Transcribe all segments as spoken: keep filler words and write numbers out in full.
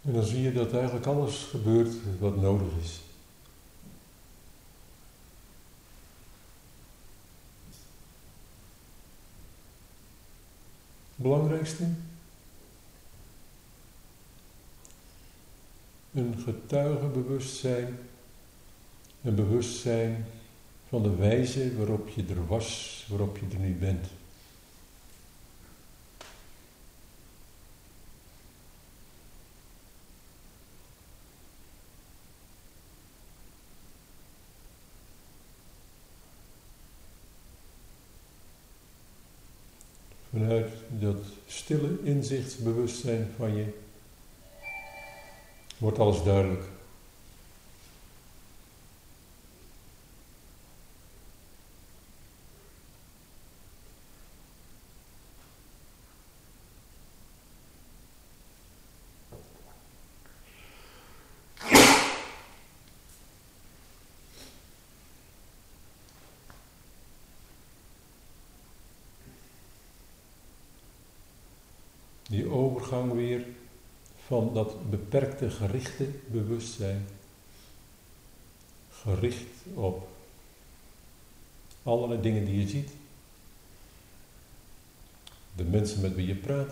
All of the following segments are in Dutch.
En dan zie je dat eigenlijk alles gebeurt wat nodig is. Het belangrijkste? Een getuigenbewustzijn, een bewustzijn van de wijze waarop je er was, waarop je er nu bent. Vanuit dat stille inzichtsbewustzijn van je wordt alles duidelijk. Die overgang weer van dat beperkte gerichte bewustzijn, gericht op allerlei dingen die je ziet, de mensen met wie je praat,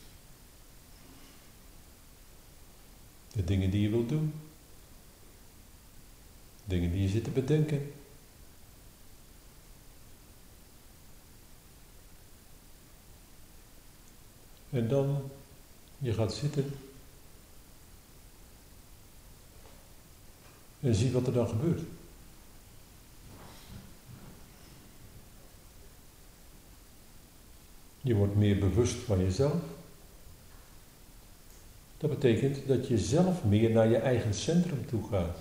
de dingen die je wilt doen, dingen die je zit te bedenken. En dan, je gaat zitten en zie wat er dan gebeurt. Je wordt meer bewust van jezelf. Dat betekent dat je zelf meer naar je eigen centrum toe gaat.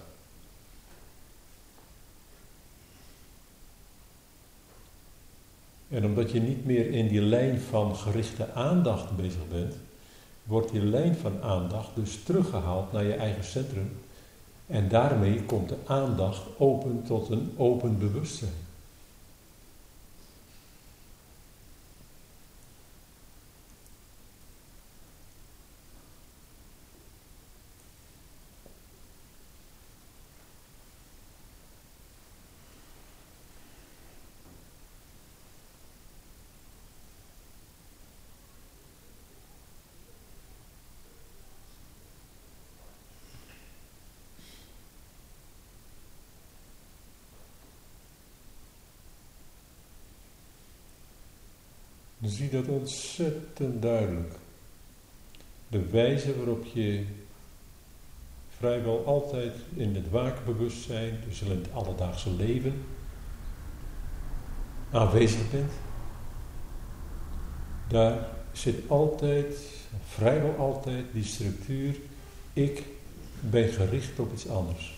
En omdat je niet meer in die lijn van gerichte aandacht bezig bent, wordt die lijn van aandacht dus teruggehaald naar je eigen centrum. En daarmee komt de aandacht open tot een open bewustzijn. Dan zie je dat ontzettend duidelijk. De wijze waarop je vrijwel altijd in het waakbewustzijn, dus in het alledaagse leven, aanwezig bent. Daar zit altijd, vrijwel altijd, die structuur, ik ben gericht op iets anders.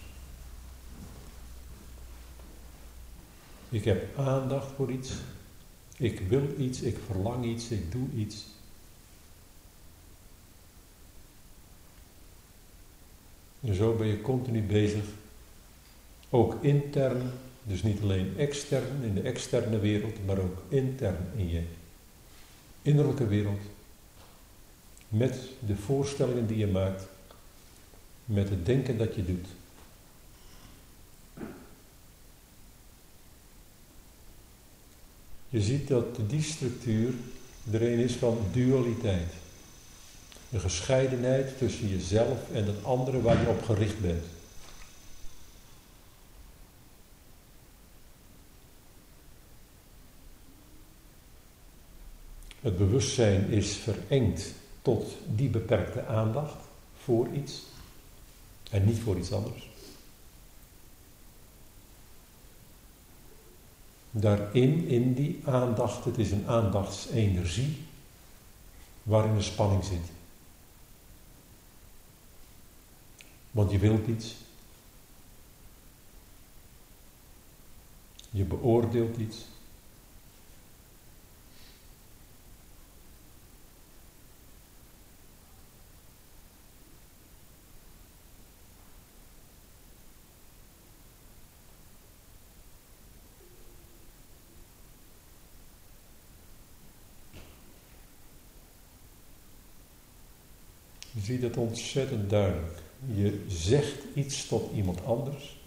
Ik heb aandacht voor iets. Ik wil iets, ik verlang iets, ik doe iets. En zo ben je continu bezig, ook intern, dus niet alleen extern in de externe wereld, maar ook intern in je innerlijke wereld. Met de voorstellingen die je maakt, met het denken dat je doet. Je ziet dat die structuur er een is van dualiteit. Een gescheidenheid tussen jezelf en het andere waar je op gericht bent. Het bewustzijn is verengd tot die beperkte aandacht voor iets en niet voor iets anders. Daarin, in die aandacht, het is een aandachtsenergie waarin een spanning zit. Want je wilt iets. Je beoordeelt iets. Je zie dat ontzettend duidelijk. Je zegt iets tot iemand anders.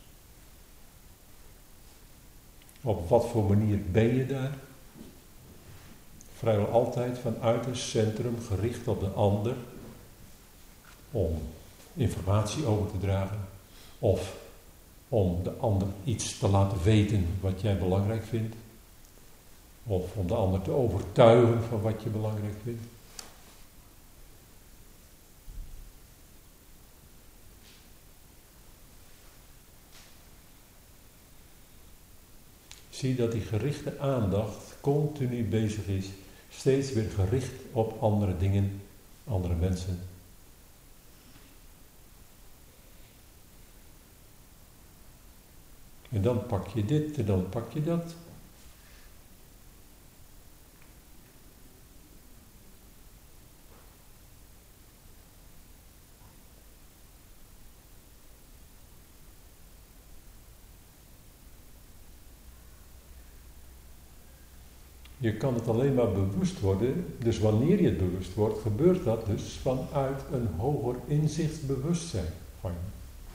Op wat voor manier ben je daar? Vrijwel altijd vanuit een centrum gericht op de ander. Om informatie over te dragen. Of om de ander iets te laten weten wat jij belangrijk vindt. Of om de ander te overtuigen van wat je belangrijk vindt. Zie dat die gerichte aandacht continu bezig is, steeds weer gericht op andere dingen, andere mensen. En dan pak je dit en dan pak je dat. Je kan het alleen maar bewust worden, dus wanneer je het bewust wordt, gebeurt dat dus vanuit een hoger inzichtsbewustzijn van je.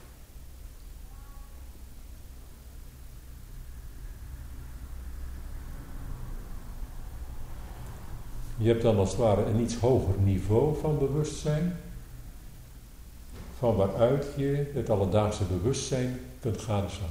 Je hebt dan als het ware een iets hoger niveau van bewustzijn, van waaruit je het alledaagse bewustzijn kunt gadeslaan.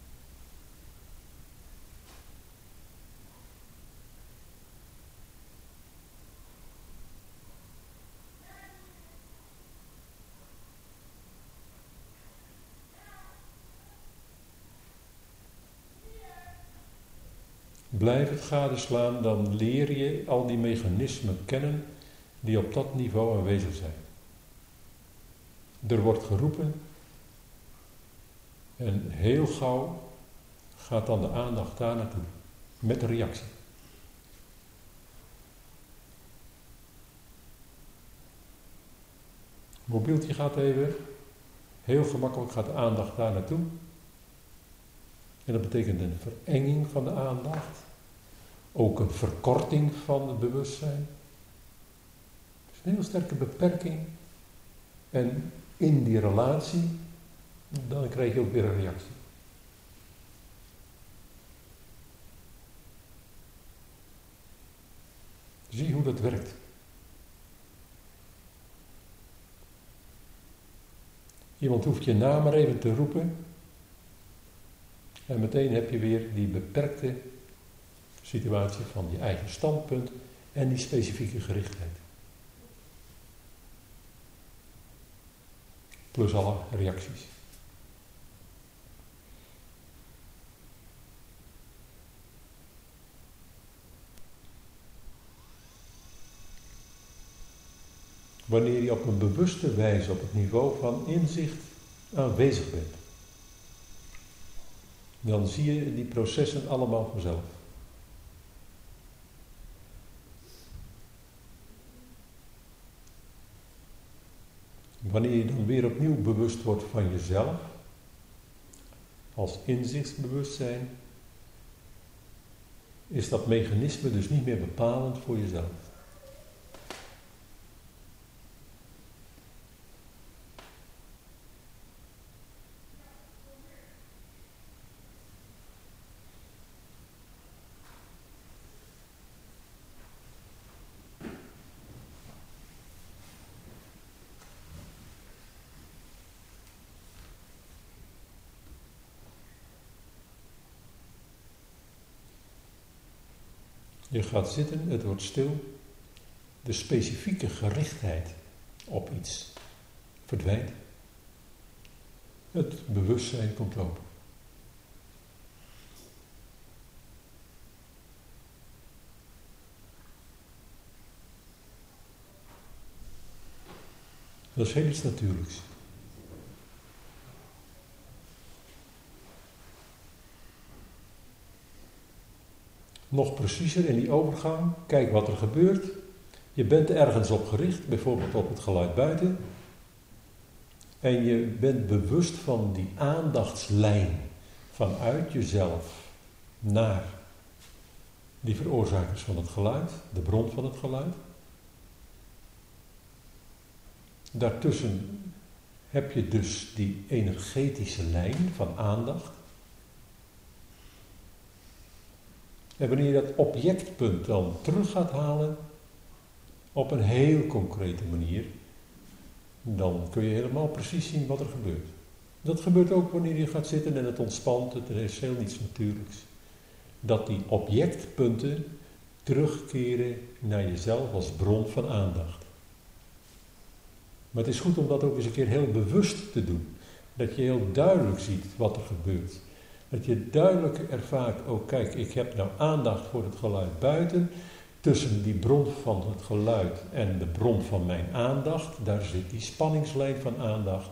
Blijf het gadeslaan, dan leer je al die mechanismen kennen die op dat niveau aanwezig zijn. Er wordt geroepen en heel gauw gaat dan de aandacht daar naartoe, met een reactie. Mobieltje gaat even, heel gemakkelijk gaat de aandacht daar naartoe. En dat betekent een verenging van de aandacht. Ook een verkorting van het bewustzijn. Dus een heel sterke beperking. En in die relatie, dan krijg je ook weer een reactie. Zie hoe dat werkt. Iemand hoeft je naam maar even te roepen. En meteen heb je weer die beperkte situatie van je eigen standpunt en die specifieke gerichtheid. Plus alle reacties. Wanneer je op een bewuste wijze op het niveau van inzicht aanwezig bent, dan zie je die processen allemaal vanzelf. Wanneer je dan weer opnieuw bewust wordt van jezelf, als inzichtsbewustzijn, is dat mechanisme dus niet meer bepalend voor jezelf. Je gaat zitten, het wordt stil. De specifieke gerichtheid op iets verdwijnt. Het bewustzijn komt open. Dat is heel iets natuurlijks. Nog preciezer in die overgang, kijk wat er gebeurt. Je bent ergens op gericht, bijvoorbeeld op het geluid buiten. En je bent bewust van die aandachtslijn vanuit jezelf naar die veroorzakers van het geluid, de bron van het geluid. Daartussen heb je dus die energetische lijn van aandacht. En wanneer je dat objectpunt dan terug gaat halen, op een heel concrete manier, dan kun je helemaal precies zien wat er gebeurt. Dat gebeurt ook wanneer je gaat zitten en het ontspant, het is heel niets natuurlijks. Dat die objectpunten terugkeren naar jezelf als bron van aandacht. Maar het is goed om dat ook eens een keer heel bewust te doen. Dat je heel duidelijk ziet wat er gebeurt. Dat je duidelijk ervaart, oh kijk, ik heb nou aandacht voor het geluid buiten. Tussen die bron van het geluid en de bron van mijn aandacht, daar zit die spanningslijn van aandacht.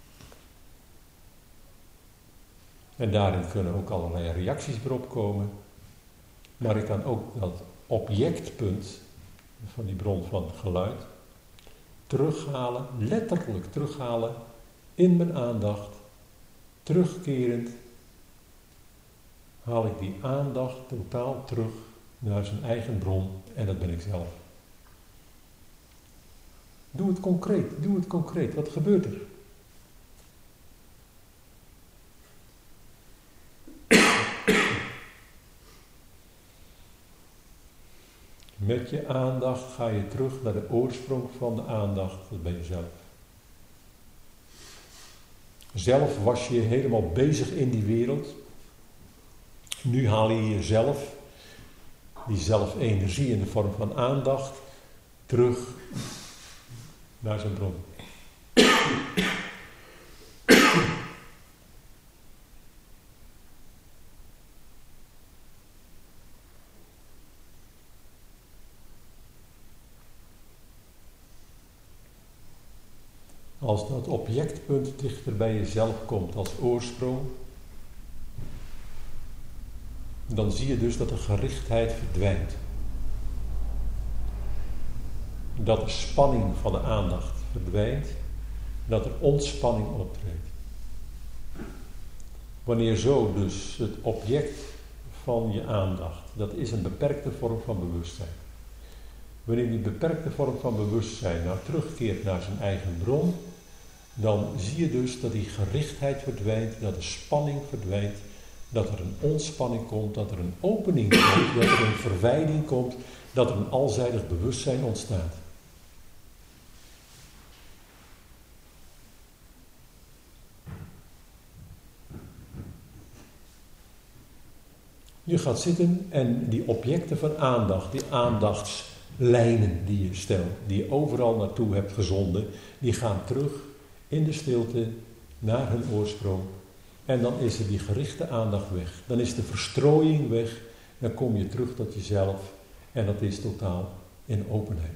En daarin kunnen ook allerlei reacties erop komen. Maar ik kan ook dat objectpunt van die bron van geluid terughalen, letterlijk terughalen in mijn aandacht. Terugkerend haal ik die aandacht totaal terug naar zijn eigen bron en dat ben ik zelf. Doe het concreet, doe het concreet. Wat gebeurt er? Met je aandacht ga je terug naar de oorsprong van de aandacht, dat ben je zelf. Zelf was je helemaal bezig in die wereld. Nu haal je jezelf, die zelfenergie in de vorm van aandacht, terug naar zijn bron. Als dat objectpunt dichter bij jezelf komt als oorsprong, dan zie je dus dat de gerichtheid verdwijnt. Dat de spanning van de aandacht verdwijnt, dat er ontspanning optreedt. Wanneer zo dus het object van je aandacht, dat is een beperkte vorm van bewustzijn. Wanneer die beperkte vorm van bewustzijn nou terugkeert naar zijn eigen bron, dan zie je dus dat die gerichtheid verdwijnt, dat de spanning verdwijnt, dat er een ontspanning komt, dat er een opening komt, dat er een verwijding komt, dat er een alzijdig bewustzijn ontstaat. Je gaat zitten en die objecten van aandacht, die aandachtslijnen die je stelt, die je overal naartoe hebt gezonden, die gaan terug in de stilte naar hun oorsprong. En dan is er die gerichte aandacht weg. Dan is de verstrooiing weg. Dan kom je terug tot jezelf. En dat is totaal in openheid.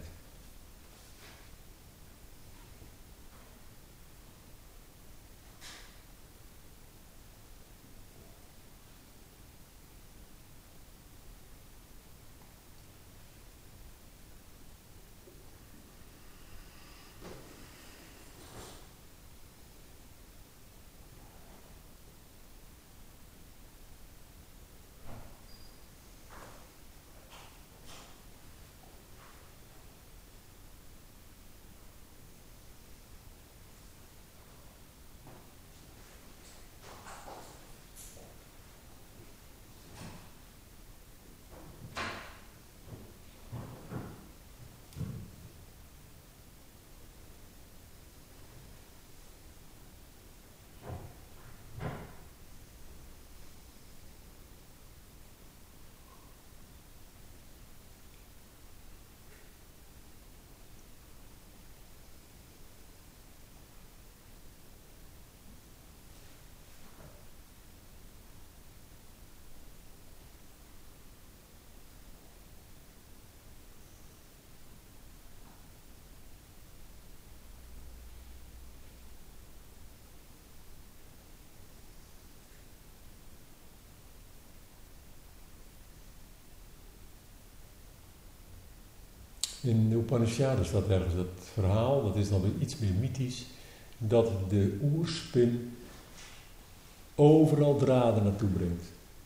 In de Upanishaden staat ergens dat verhaal, dat is dan weer iets meer mythisch, dat de oerspin overal draden naartoe brengt.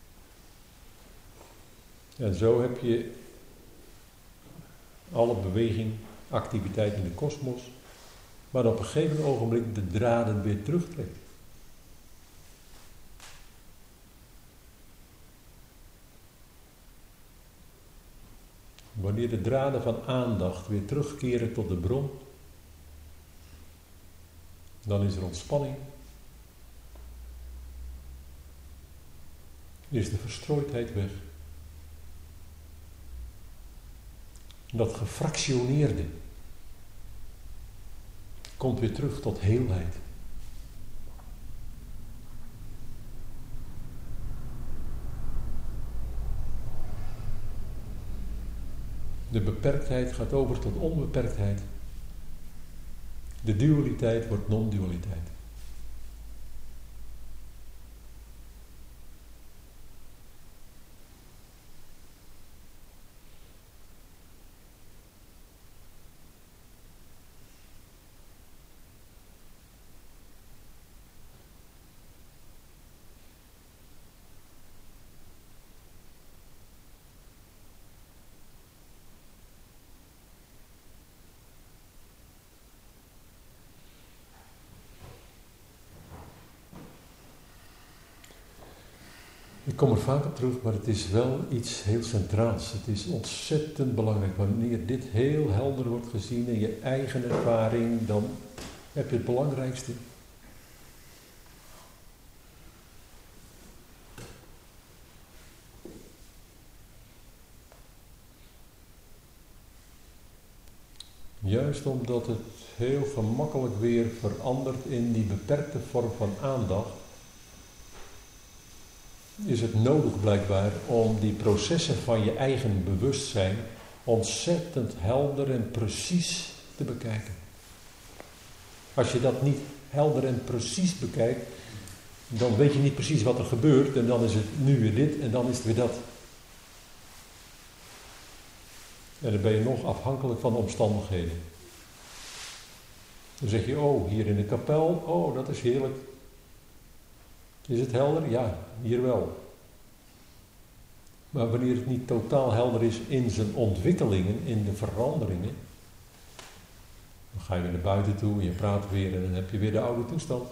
En zo heb je alle beweging, activiteit in de kosmos, maar op een gegeven ogenblik de draden weer terugtrekt. Wanneer de draden van aandacht weer terugkeren tot de bron, dan is er ontspanning. Is de verstrooidheid weg. Dat gefractioneerde komt weer terug tot heelheid. De beperktheid gaat over tot onbeperktheid. De dualiteit wordt non-dualiteit. Ik kom er vaak op terug, maar het is wel iets heel centraals. Het is ontzettend belangrijk. Wanneer dit heel helder wordt gezien in je eigen ervaring, dan heb je het belangrijkste. Juist omdat het heel gemakkelijk weer verandert in die beperkte vorm van aandacht, is het nodig blijkbaar om die processen van je eigen bewustzijn ontzettend helder en precies te bekijken. Als je dat niet helder en precies bekijkt, dan weet je niet precies wat er gebeurt en dan is het nu weer dit en dan is het weer dat. En dan ben je nog afhankelijk van de omstandigheden. Dan zeg je, oh, hier in de kapel, oh, dat is heerlijk. Is het helder? Ja, hier wel. Maar wanneer het niet totaal helder is in zijn ontwikkelingen, in de veranderingen, dan ga je weer naar buiten toe, je praat weer en dan heb je weer de oude toestand.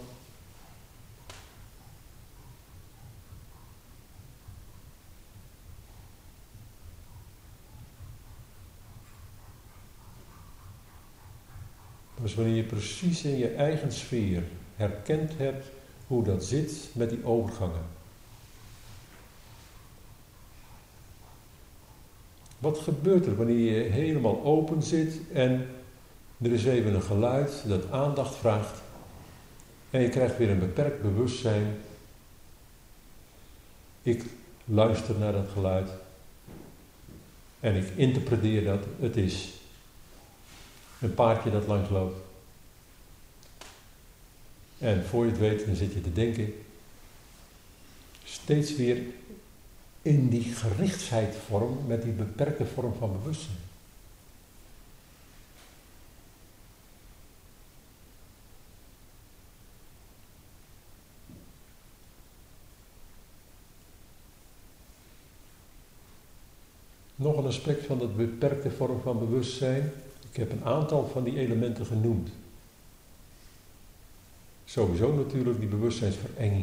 Dus wanneer je precies in je eigen sfeer herkend hebt hoe dat zit met die overgangen. Wat gebeurt er wanneer je helemaal open zit en er is even een geluid dat aandacht vraagt en je krijgt weer een beperkt bewustzijn. Ik luister naar dat geluid en ik interpreteer dat het is een paardje dat langs loopt. En voor je het weet, dan zit je te denken, steeds weer in die gerichtsheidvorm, met die beperkte vorm van bewustzijn. Nog een aspect van dat beperkte vorm van bewustzijn. Ik heb een aantal van die elementen genoemd. Sowieso natuurlijk die bewustzijnsverenging.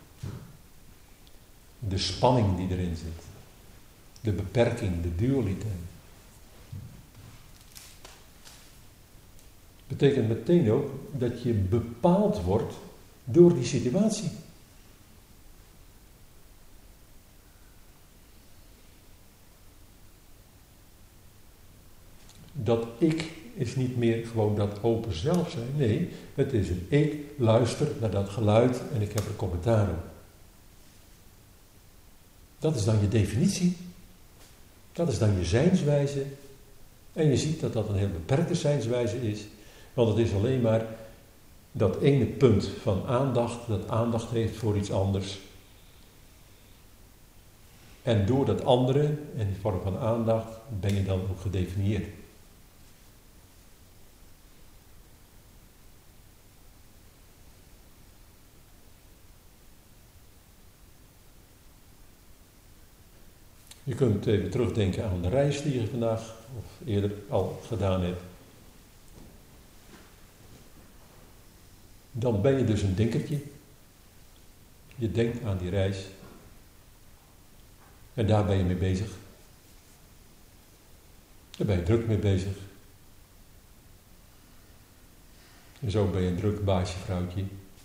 De spanning die erin zit. De beperking, de dualiteit. Betekent meteen ook dat je bepaald wordt door die situatie. Dat ik is niet meer gewoon dat open zelf zijn. Nee, het is een ik luister naar dat geluid en ik heb er commentaar op. Dat is dan je definitie. Dat is dan je zijnswijze. En je ziet dat dat een heel beperkte zijnswijze is. Want het is alleen maar dat ene punt van aandacht, dat aandacht heeft voor iets anders. En door dat andere, en die vorm van aandacht, ben je dan ook gedefinieerd. Je kunt even terugdenken aan de reis die je vandaag of eerder al gedaan hebt. Dan ben je dus een denkertje. Je denkt aan die reis. En daar ben je mee bezig. Daar ben je druk mee bezig. En zo ben je een druk baasje, vrouwtje.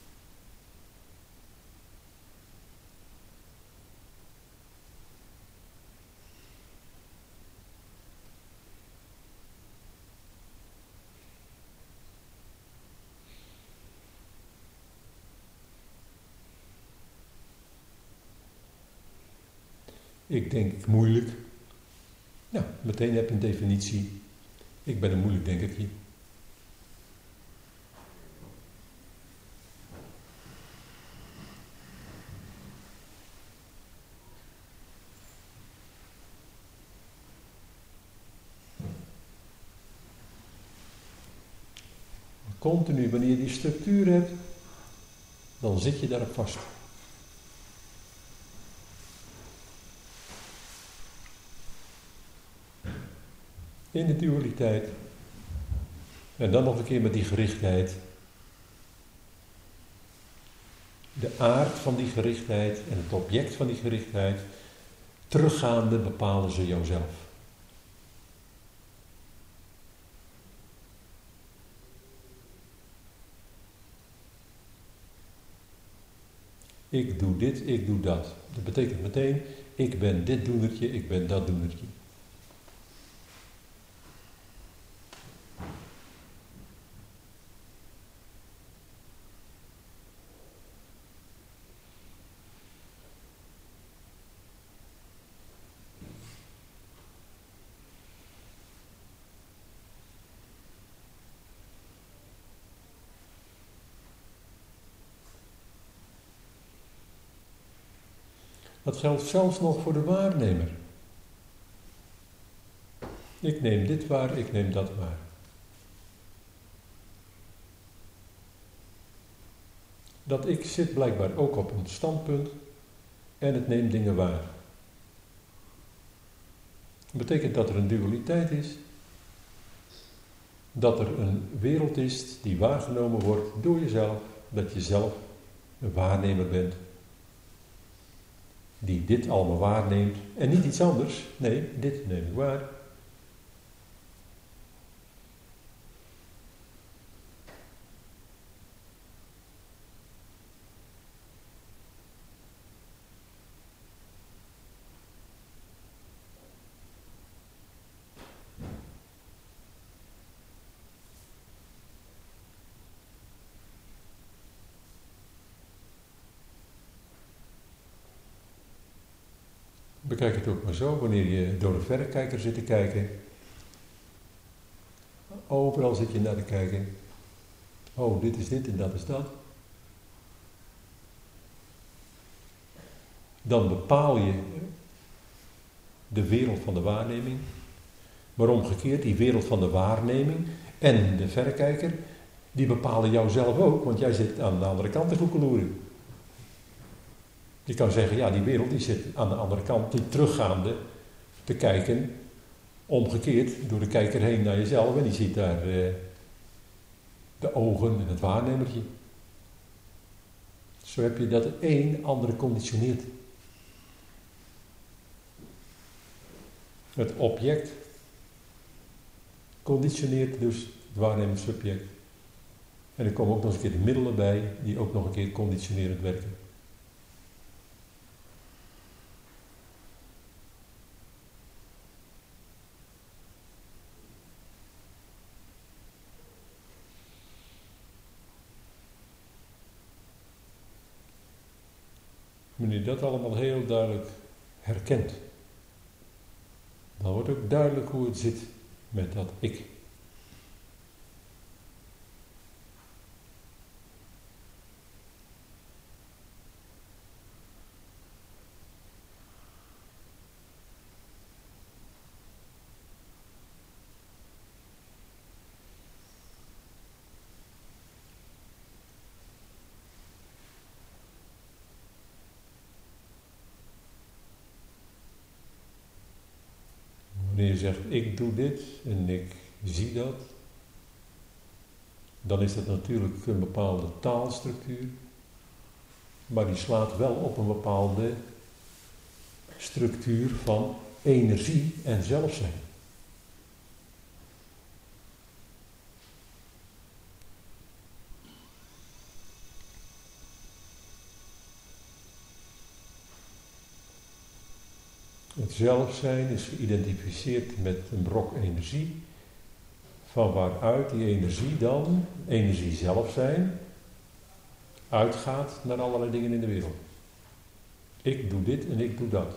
Ik denk moeilijk. Nou, meteen heb je een definitie. Ik ben een moeilijk denkertje. Continu, wanneer je die structuur hebt, dan zit je daarop vast. In de dualiteit. En dan nog een keer met die gerichtheid. De aard van die gerichtheid en het object van die gerichtheid. Teruggaande bepalen ze jouzelf. Ik doe dit, ik doe dat. Dat betekent meteen, ik ben dit doenertje, ik ben dat doenertje. Dat geldt zelfs nog voor de waarnemer. Ik neem dit waar, ik neem dat waar. Dat ik zit blijkbaar ook op een standpunt en het neemt dingen waar. Dat betekent dat er een dualiteit is, dat er een wereld is die waargenomen wordt door jezelf, dat je zelf een waarnemer bent. Die dit allemaal waarneemt en niet iets anders. Nee, dit neem ik waar. Bekijk het ook maar zo, wanneer je door een verrekijker zit te kijken. Overal zit je naar te kijken. Oh, dit is dit en dat is dat. Dan bepaal je de wereld van de waarneming. Maar omgekeerd, die wereld van de waarneming en de verrekijker, die bepalen jou zelf ook, want jij zit aan de andere kant te koekeloeren. Je kan zeggen, ja, die wereld die zit aan de andere kant, die teruggaande te kijken, omgekeerd door de kijker heen naar jezelf en die ziet daar eh, de ogen en het waarnemertje. Zo heb je dat de een andere conditioneert. Het object conditioneert dus het waarnemend subject. En er komen ook nog eens een keer de middelen bij die ook nog een keer conditionerend werken. Wanneer je dat allemaal heel duidelijk herkent, dan wordt ook duidelijk hoe het zit met dat ik. Wanneer je zegt, ik doe dit en ik zie dat, dan is dat natuurlijk een bepaalde taalstructuur, maar die slaat wel op een bepaalde structuur van energie en zelfzijn. Het zelfzijn is geïdentificeerd met een brok energie, van waaruit die energie dan, energie zelfzijn, uitgaat naar allerlei dingen in de wereld. Ik doe dit en ik doe dat.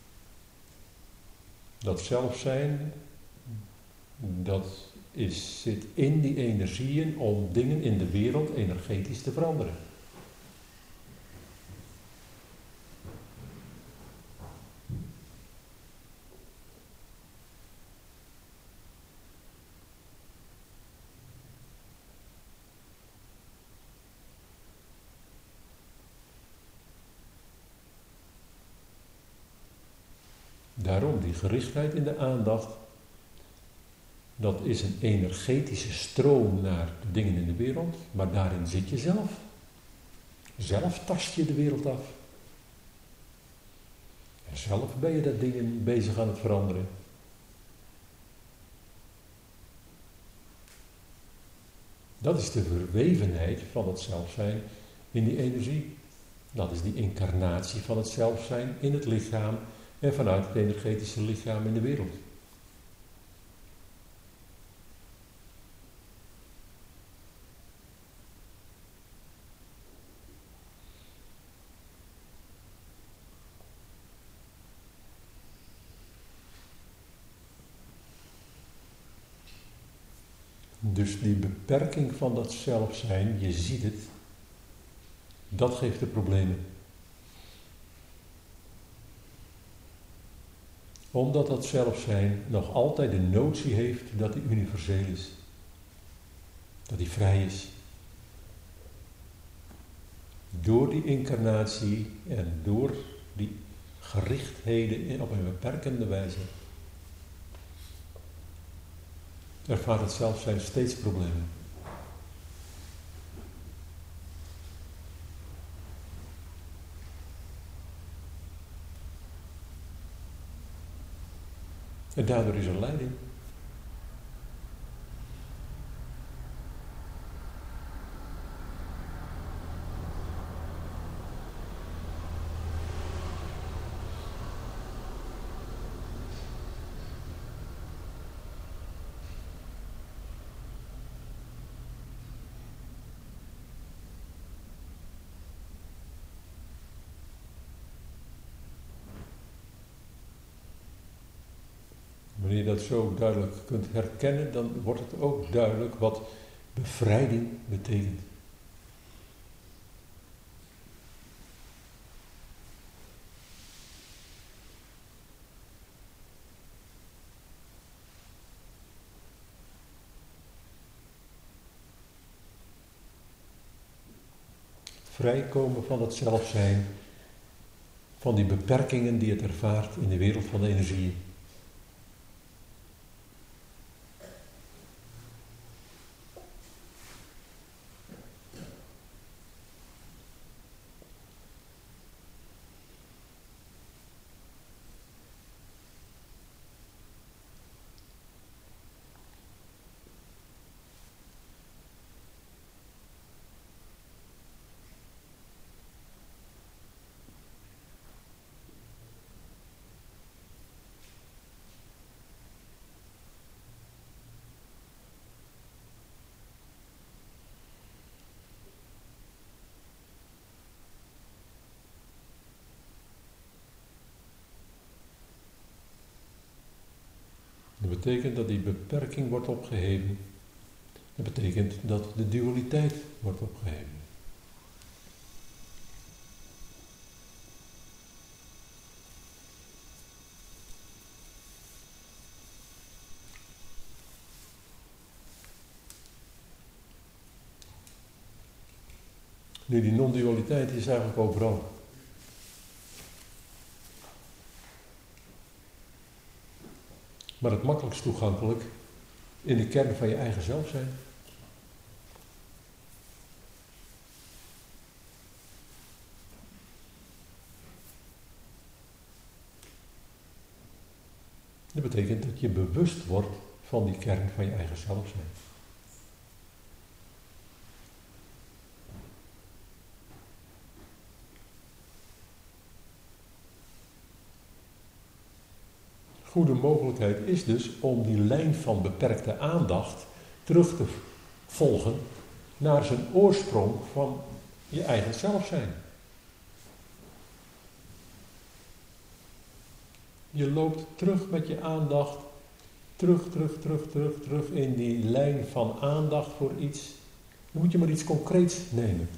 Dat zelfzijn, dat is, zit in die energieën om dingen in de wereld energetisch te veranderen. Daarom die gerichtheid in de aandacht, dat is een energetische stroom naar de dingen in de wereld, maar daarin zit je zelf. Zelf tast je de wereld af. En zelf ben je dat dingen bezig aan het veranderen. Dat is de verwevenheid van het zelfzijn in die energie. Dat is die incarnatie van het zelfzijn in het lichaam en vanuit het energetische lichaam in de wereld. Dus die beperking van dat zelfzijn, je ziet het, dat geeft de problemen. Omdat dat zelfzijn nog altijd de notie heeft dat hij universeel is. Dat hij vrij is. Door die incarnatie en door die gerichtheden op een beperkende wijze ervaart het zelfzijn steeds problemen. En daardoor is er leiding. Wanneer je dat zo duidelijk kunt herkennen, dan wordt het ook duidelijk wat bevrijding betekent. Vrijkomen van het zelfzijn, van die beperkingen die het ervaart in de wereld van de energieën. Dat betekent dat die beperking wordt opgeheven. Dat betekent dat de dualiteit wordt opgeheven. Nu, die non-dualiteit is eigenlijk overal. Maar het makkelijkst toegankelijk in de kern van je eigen zelf zijn. Dat betekent dat je bewust wordt van die kern van je eigen zelf zijn. Goede mogelijkheid is dus om die lijn van beperkte aandacht terug te volgen naar zijn oorsprong van je eigen zelf zijn. Je loopt terug met je aandacht, terug, terug, terug, terug, terug in die lijn van aandacht voor iets. Dan moet je maar iets concreets nemen.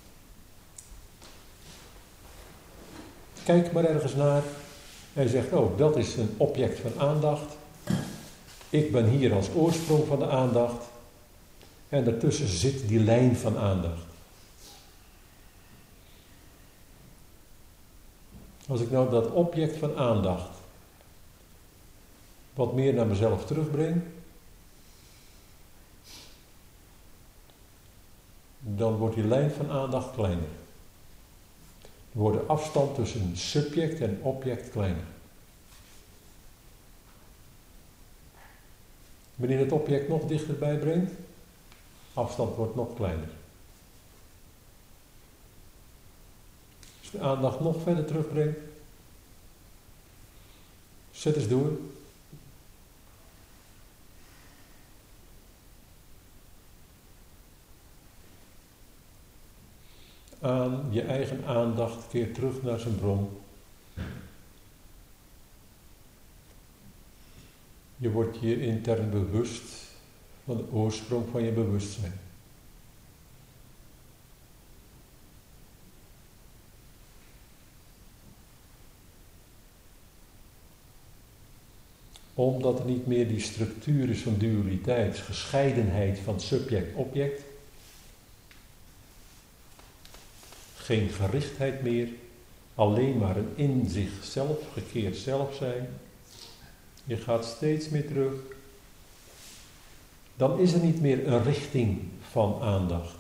Kijk maar ergens naar en zegt, oh, dat is een object van aandacht. Ik ben hier als oorsprong van de aandacht. En daartussen zit die lijn van aandacht. Als ik nou dat object van aandacht wat meer naar mezelf terugbreng, dan wordt die lijn van aandacht kleiner. Dan wordt de afstand tussen subject en object kleiner. Wanneer het object nog dichterbij brengt, afstand wordt nog kleiner. Als de aandacht nog verder terugbrengt, zet eens door. Aan je eigen aandacht, keer terug naar zijn bron. Je wordt je intern bewust van de oorsprong van je bewustzijn. Omdat er niet meer die structuur is van dualiteit, gescheidenheid van subject-object. Geen gerichtheid meer, alleen maar een in zichzelf gekeerd zelf zijn. Je gaat steeds meer terug. Dan is er niet meer een richting van aandacht.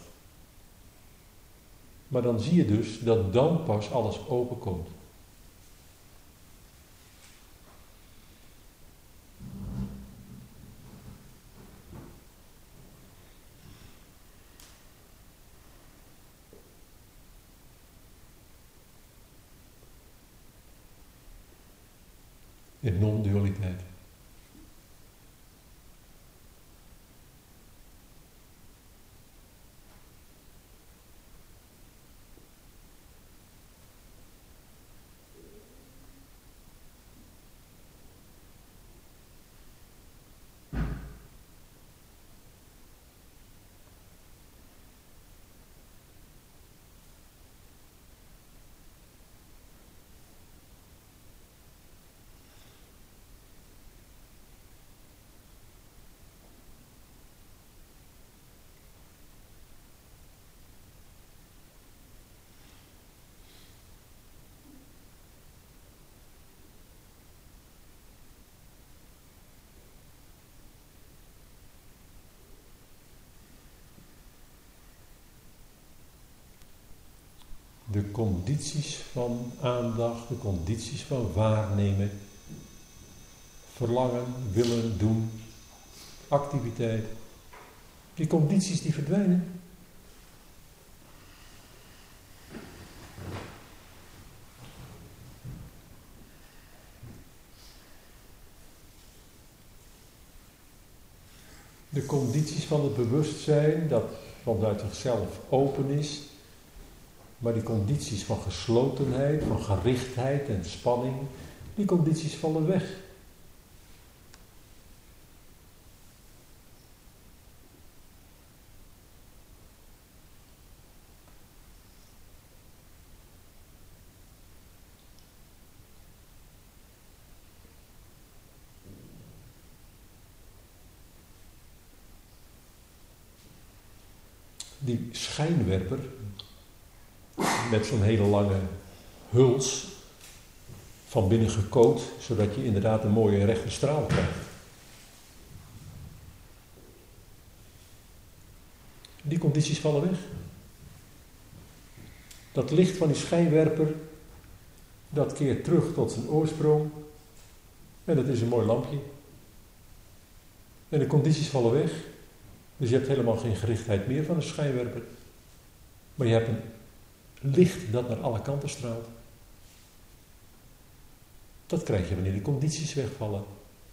Maar dan zie je dus dat dan pas alles openkomt. In non-dualiteit. De condities van aandacht, de condities van waarnemen, verlangen, willen, doen, activiteit. Die condities die verdwijnen. De condities van het bewustzijn dat vanuit zichzelf open is. Maar die condities van geslotenheid, van gerichtheid en spanning, die condities vallen weg. Die schijnwerper, met zo'n hele lange huls van binnen gecoat, zodat je inderdaad een mooie rechte straal krijgt. Die condities vallen weg. Dat licht van die schijnwerper, dat keert terug tot zijn oorsprong. En dat is een mooi lampje. En de condities vallen weg. Dus je hebt helemaal geen gerichtheid meer van een schijnwerper. Maar je hebt een licht dat naar alle kanten straalt. Dat krijg je wanneer de condities wegvallen.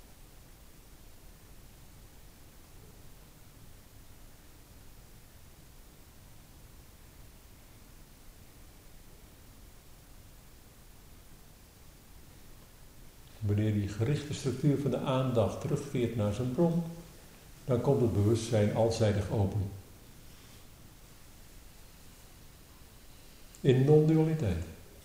Wanneer die gerichte structuur van de aandacht terugkeert naar zijn bron, dan komt het bewustzijn alzijdig open. In non-dualiteit.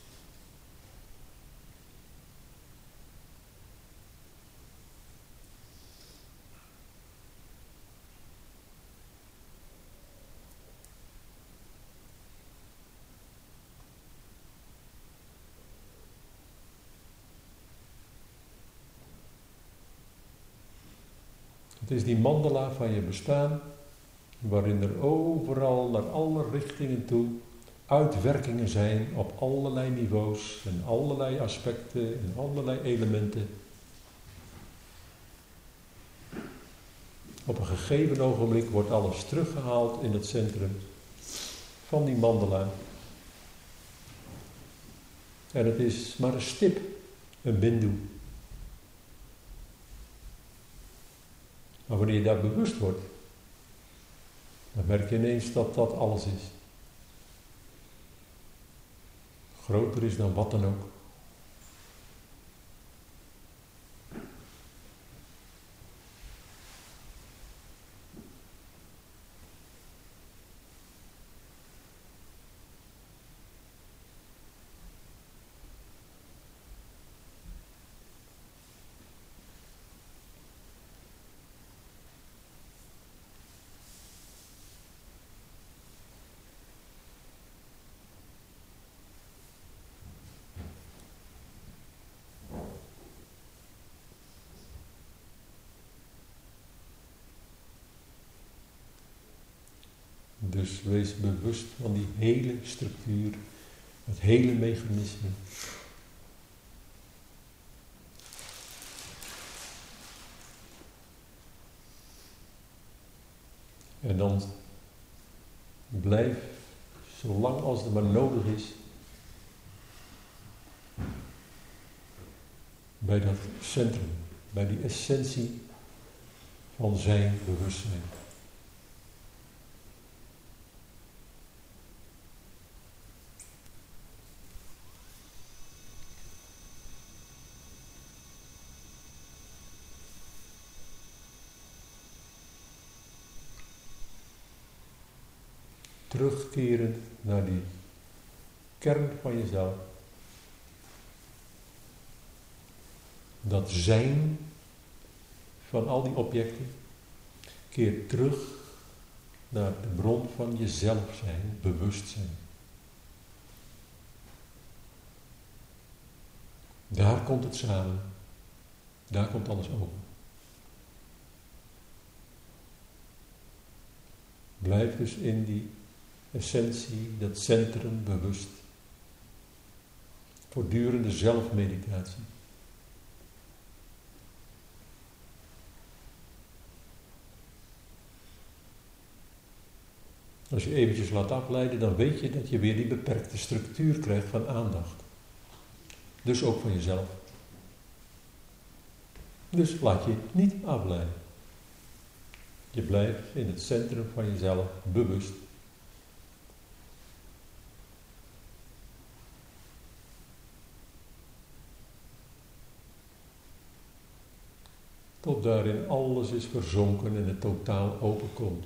Het is die mandala van je bestaan, waarin er overal naar alle richtingen toe uitwerkingen zijn op allerlei niveaus en allerlei aspecten en allerlei elementen. Op een gegeven ogenblik wordt alles teruggehaald in het centrum van die mandala. En het is maar een stip, een bindu. Maar wanneer je daar bewust wordt, dan merk je ineens dat dat alles is. Groter is dan wat dan ook. Dus wees bewust van die hele structuur, het hele mechanisme. En dan blijf, zolang als het maar nodig is, bij dat centrum, bij die essentie van zijn bewustzijn. Terugkerend naar die kern van jezelf. Dat zijn van al die objecten. Keer terug naar de bron van jezelf zijn, bewustzijn. Daar komt het samen. Daar komt alles open. Blijf dus in die essentie, dat centrum bewust. Voortdurende zelfmeditatie. Als je eventjes laat afleiden, dan weet je dat je weer die beperkte structuur krijgt van aandacht. Dus ook van jezelf. Dus laat je niet afleiden. Je blijft in het centrum van jezelf bewust. Tot daarin alles is verzonken en het totaal openkomt.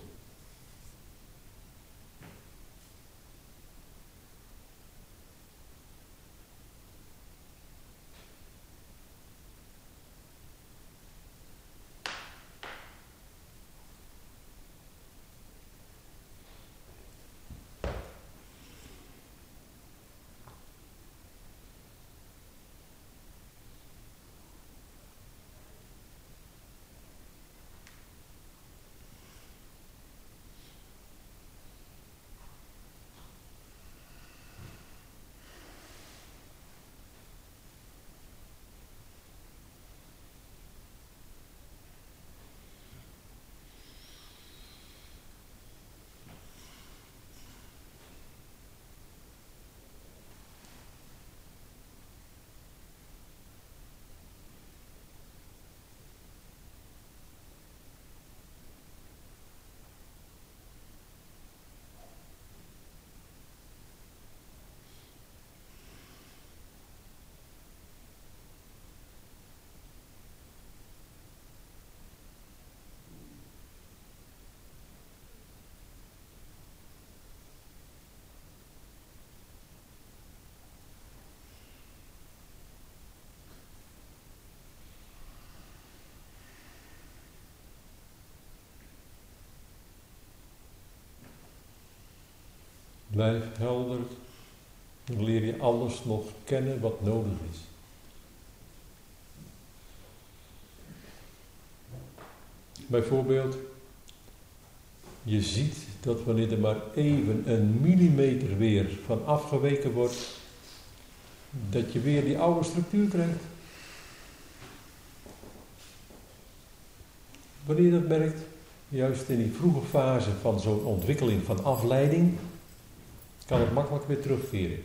blijft helder, dan leer je alles nog kennen wat nodig is. Bijvoorbeeld, je ziet dat wanneer er maar even een millimeter weer van afgeweken wordt, dat je weer die oude structuur krijgt. Wanneer je dat merkt, juist in die vroege fase van zo'n ontwikkeling van afleiding, kan het makkelijk weer terugkeren.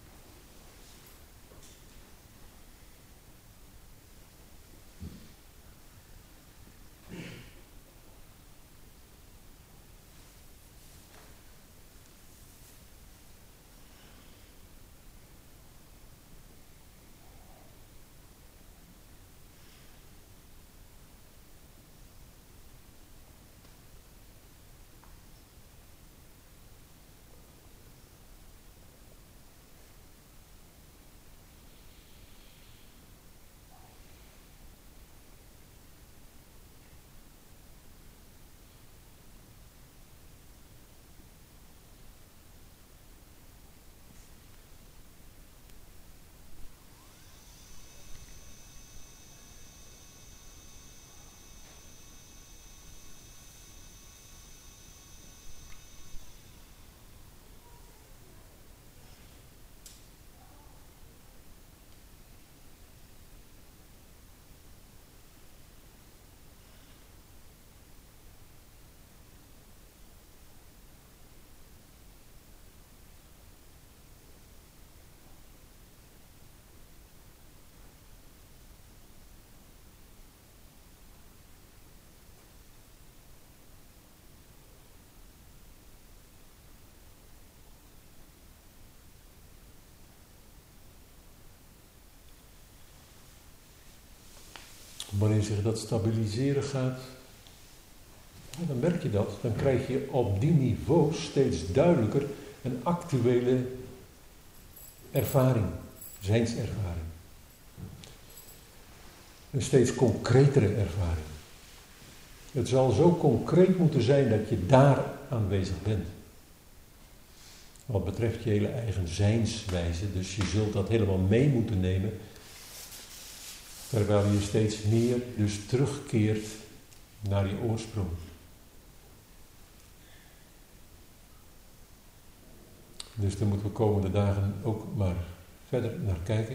Wanneer zich dat stabiliseren gaat, dan merk je dat. Dan krijg je op die niveau steeds duidelijker een actuele ervaring, zijnservaring. Een steeds concretere ervaring. Het zal zo concreet moeten zijn dat je daar aanwezig bent. Wat betreft je hele eigen zijnswijze, dus je zult dat helemaal mee moeten nemen. Terwijl je steeds meer dus terugkeert naar je oorsprong. Dus daar moeten we komende dagen ook maar verder naar kijken.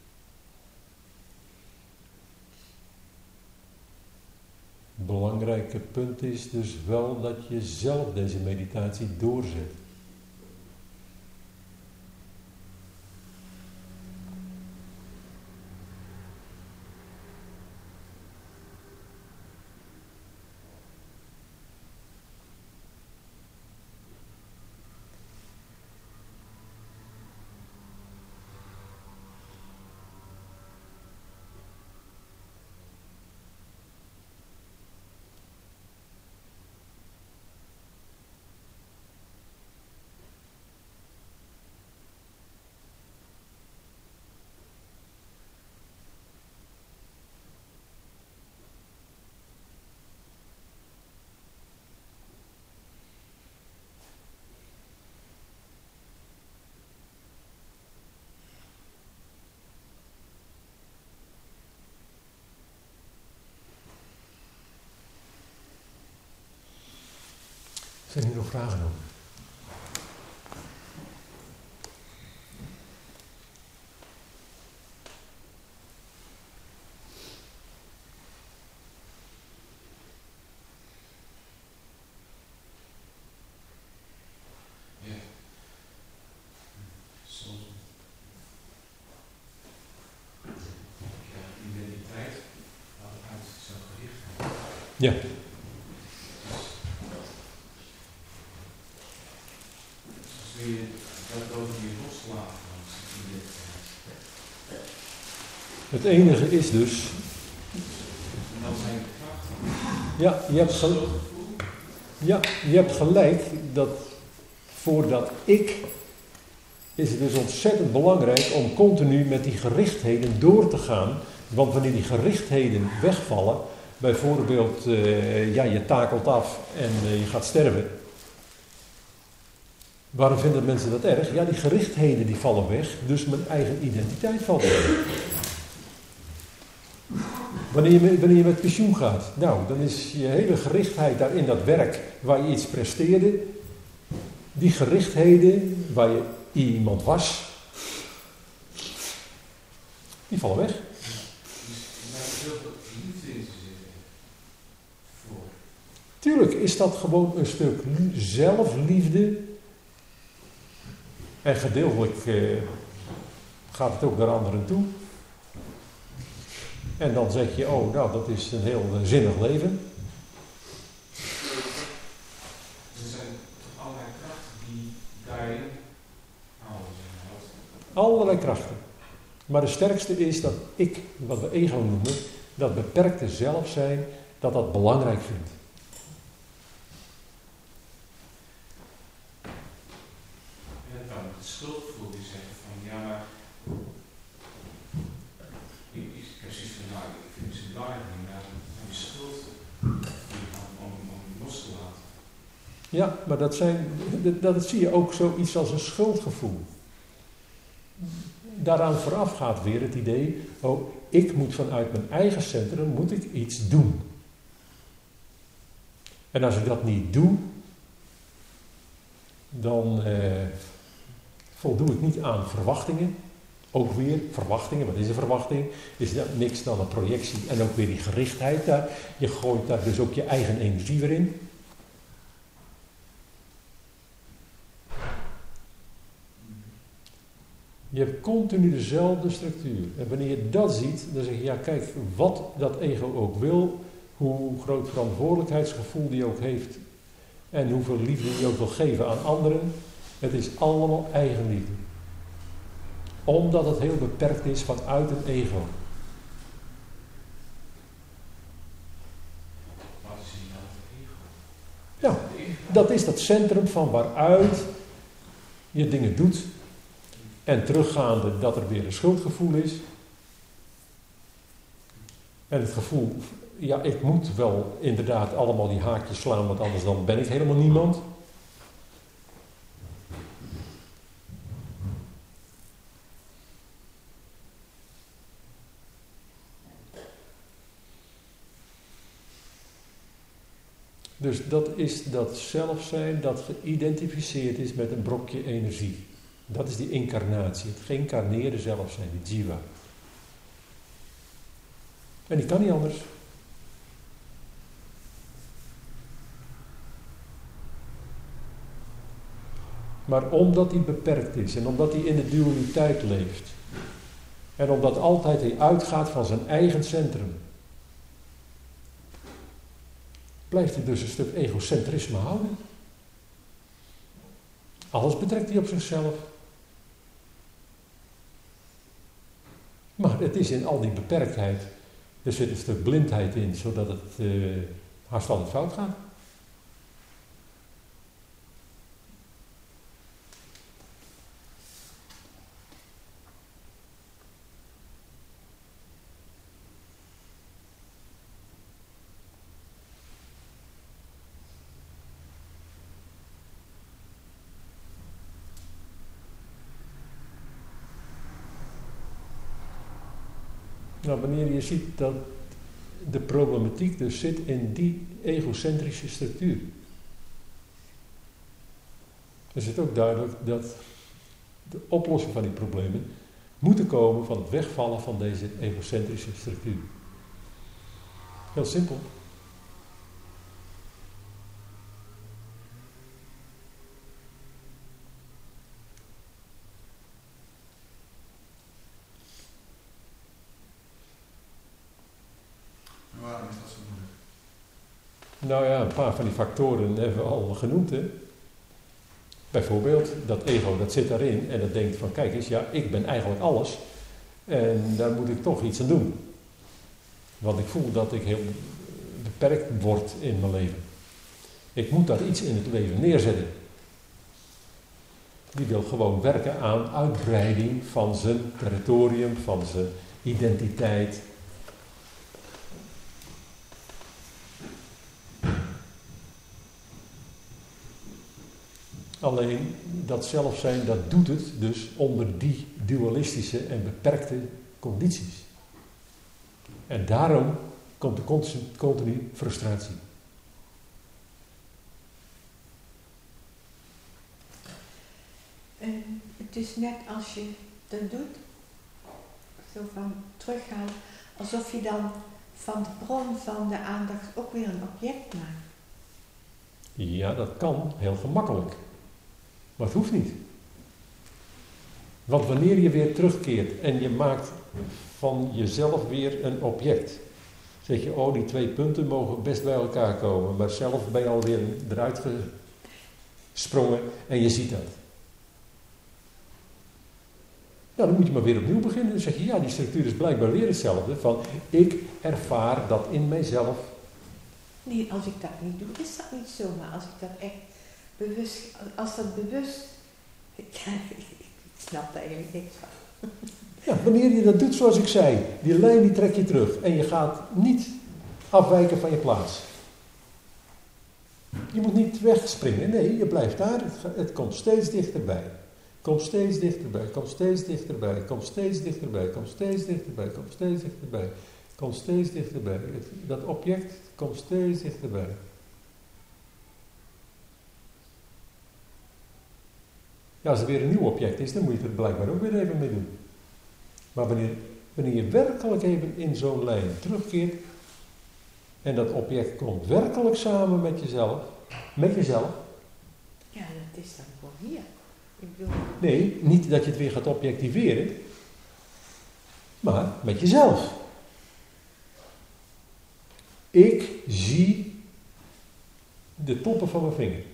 Het belangrijke punt is dus wel dat je zelf deze meditatie doorzet. Zijn hier nog vragen over? Ja. Zo. Ja, identiteit, wat uit zo gericht. Ja. Het enige is dus. Ja, je hebt gelijk. Ja, je hebt gelijk dat voor dat ik is het dus ontzettend belangrijk om continu met die gerichtheden door te gaan. Want wanneer die gerichtheden wegvallen, bijvoorbeeld uh, ja, je takelt af en uh, je gaat sterven. Waarom vinden mensen dat erg? Ja, die gerichtheden die vallen weg, dus mijn eigen identiteit valt weg. Wanneer je, wanneer je met pensioen gaat, nou, dan is je hele gerichtheid daar in dat werk waar je iets presteerde, die gerichtheden waar je iemand was, die vallen weg. Tuurlijk is dat gewoon een stuk zelfliefde. En gedeeltelijk eh, gaat het ook naar anderen toe. En dan zeg je, oh nou dat is een heel uh, zinnig leven. Er zijn toch allerlei krachten die daarin houden. Allerlei krachten. Maar de sterkste is dat ik, wat we ego noemen, dat beperkte zelf zijn, dat dat belangrijk vindt. En dan het schuldgevoel die zeggen van ja maar ik, ik heb zoiets van nou ik vind het zo belangrijk maar die schuld om, om, om los te laten. Ja, maar dat, zijn, dat, dat zie je ook zoiets als een schuldgevoel. Daaraan vooraf gaat weer het idee, oh, ik moet vanuit mijn eigen centrum, moet ik iets doen. En als ik dat niet doe, dan eh, voldoe ik niet aan verwachtingen. Ook weer verwachtingen, wat is een verwachting? Is dat niks dan een projectie en ook weer die gerichtheid daar. Je gooit daar dus ook je eigen energie weer in. Je hebt continu dezelfde structuur. En wanneer je dat ziet, dan zeg je, ja kijk, wat dat ego ook wil, hoe groot verantwoordelijkheidsgevoel die ook heeft, en hoeveel liefde die ook wil geven aan anderen, het is allemaal eigenliefde. Omdat het heel beperkt is vanuit een ego. Wat is hier nou het ego? Ja, dat is dat centrum van waaruit je dingen doet. En teruggaande dat er weer een schuldgevoel is. En het gevoel, ja ik moet wel inderdaad allemaal die haakjes slaan, want anders dan ben ik helemaal niemand. Dus dat is dat zelfzijn dat geïdentificeerd is met een brokje energie. Dat is die incarnatie, het geïncarneerde zelfzijn, die jiva. En die kan niet anders. Maar omdat hij beperkt is en omdat hij in de dualiteit leeft. En omdat altijd hij uitgaat van zijn eigen centrum. Blijft hij dus een stuk egocentrisme houden. Alles betrekt hij op zichzelf. Maar het is in al die beperktheid, er zit een stuk blindheid in, zodat het uh, haast altijd fout gaat. Nou, wanneer je ziet dat de problematiek dus zit in die egocentrische structuur, dan is het ook duidelijk dat de oplossing van die problemen moeten komen van het wegvallen van deze egocentrische structuur. Heel simpel. Waarom is dat zo moeilijk? Nou ja, een paar van die factoren hebben we al genoemd. Hè? Bijvoorbeeld, dat ego, dat zit daarin en dat denkt van, kijk eens, ja, ik ben eigenlijk alles. En daar moet ik toch iets aan doen. Want ik voel dat ik heel beperkt word in mijn leven. Ik moet daar iets in het leven neerzetten. Die wil gewoon werken aan uitbreiding van zijn territorium, van zijn identiteit. Alleen dat zelfzijn, dat doet het dus onder die dualistische en beperkte condities. En daarom komt er continu, continu frustratie. En het is net als je dat doet, zo van teruggaan, alsof je dan van de bron van de aandacht ook weer een object maakt. Ja, dat kan heel gemakkelijk. Maar het hoeft niet. Want wanneer je weer terugkeert en je maakt van jezelf weer een object, zeg je, oh, die twee punten mogen best bij elkaar komen, maar zelf ben je alweer eruit gesprongen en je ziet dat. Nou, dan moet je maar weer opnieuw beginnen. Dan zeg je, ja, die structuur is blijkbaar weer hetzelfde. Van, ik ervaar dat in mijzelf. Nee, als ik dat niet doe, is dat niet zo. Maar als ik dat echt bewust, als dat bewust, ja, ik snap daar eigenlijk niks van. Ja, wanneer je dat doet zoals ik zei, die lijn die trek je terug en je gaat niet afwijken van je plaats. Je moet niet wegspringen, nee, je blijft daar, het, gaat, het komt steeds dichterbij. Kom steeds dichterbij, kom steeds dichterbij, kom steeds dichterbij, kom steeds dichterbij, kom steeds dichterbij, kom steeds dichterbij. Het, dat object komt steeds dichterbij. Ja, als er weer een nieuw object is, dan moet je er blijkbaar ook weer even mee doen. Maar wanneer, wanneer je werkelijk even in zo'n lijn terugkeert en dat object komt werkelijk samen met jezelf, met jezelf. Ja, dat is dan gewoon hier. Ik bedoel... Nee, niet dat je het weer gaat objectiveren, maar met jezelf. Ik zie de toppen van mijn vinger.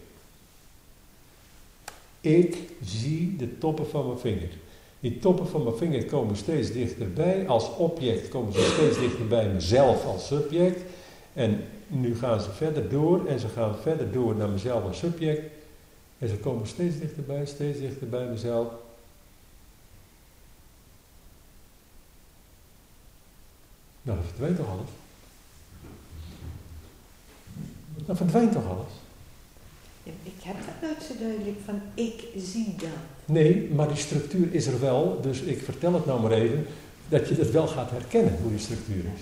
Ik zie de toppen van mijn vinger. Die toppen van mijn vinger komen steeds dichterbij. Als object komen ze steeds dichterbij mezelf als subject. En nu gaan ze verder door en ze gaan verder door naar mezelf als subject. En ze komen steeds dichterbij, steeds dichterbij mezelf. Nou, dan verdwijnt toch alles? Dan verdwijnt toch alles? Ik heb dat nooit zo duidelijk van ik zie dat. Nee, maar die structuur is er wel, dus ik vertel het nou maar even, dat je het wel gaat herkennen hoe die structuur is.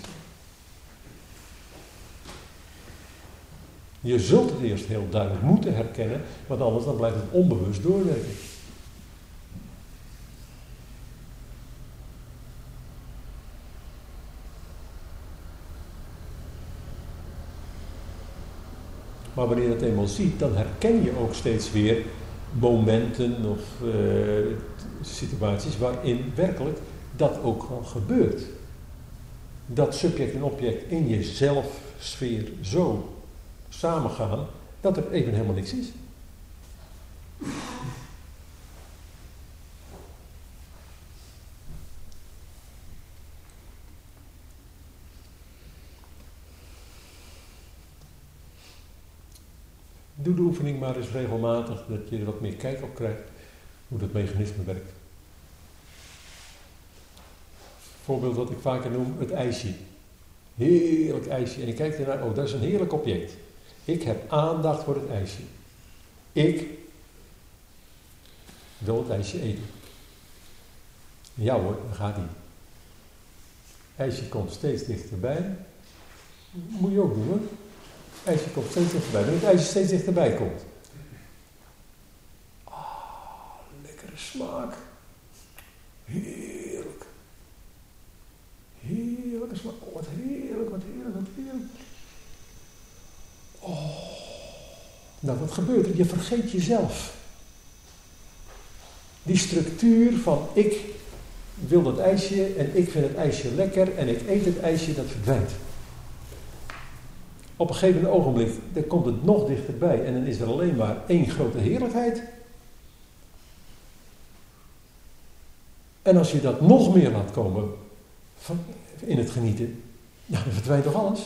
Je zult het eerst heel duidelijk moeten herkennen, want anders dan blijft het onbewust doorwerken. Maar wanneer je het eenmaal ziet, dan herken je ook steeds weer momenten of uh, situaties waarin werkelijk dat ook al gebeurt. Dat subject en object in je zelfsfeer zo samengaan, dat er even helemaal niks is. Doe de oefening maar eens regelmatig, dat je er wat meer kijk op krijgt, hoe dat mechanisme werkt. Voorbeeld wat ik vaker noem, het ijsje. Heerlijk ijsje. En je kijkt ernaar, oh, dat is een heerlijk object. Ik heb aandacht voor het ijsje. Ik wil het ijsje eten. Ja hoor, dan gaat ie. Het ijsje komt steeds dichterbij. Moet je ook doen hoor. Het ijsje komt steeds dichterbij. Wanneer het ijsje steeds dichterbij komt. Ah, lekkere smaak. Heerlijk. Heerlijke smaak. Oh, wat heerlijk, wat heerlijk, wat heerlijk. Oh. Nou, wat gebeurt er? Je vergeet jezelf. Die structuur van ik wil dat ijsje en ik vind het ijsje lekker en ik eet het ijsje, dat verdwijnt. Op een gegeven ogenblik, dan komt het nog dichterbij en dan is er alleen maar één grote heerlijkheid. En als je dat nog meer laat komen van, in het genieten, nou, dan verdwijnt toch alles?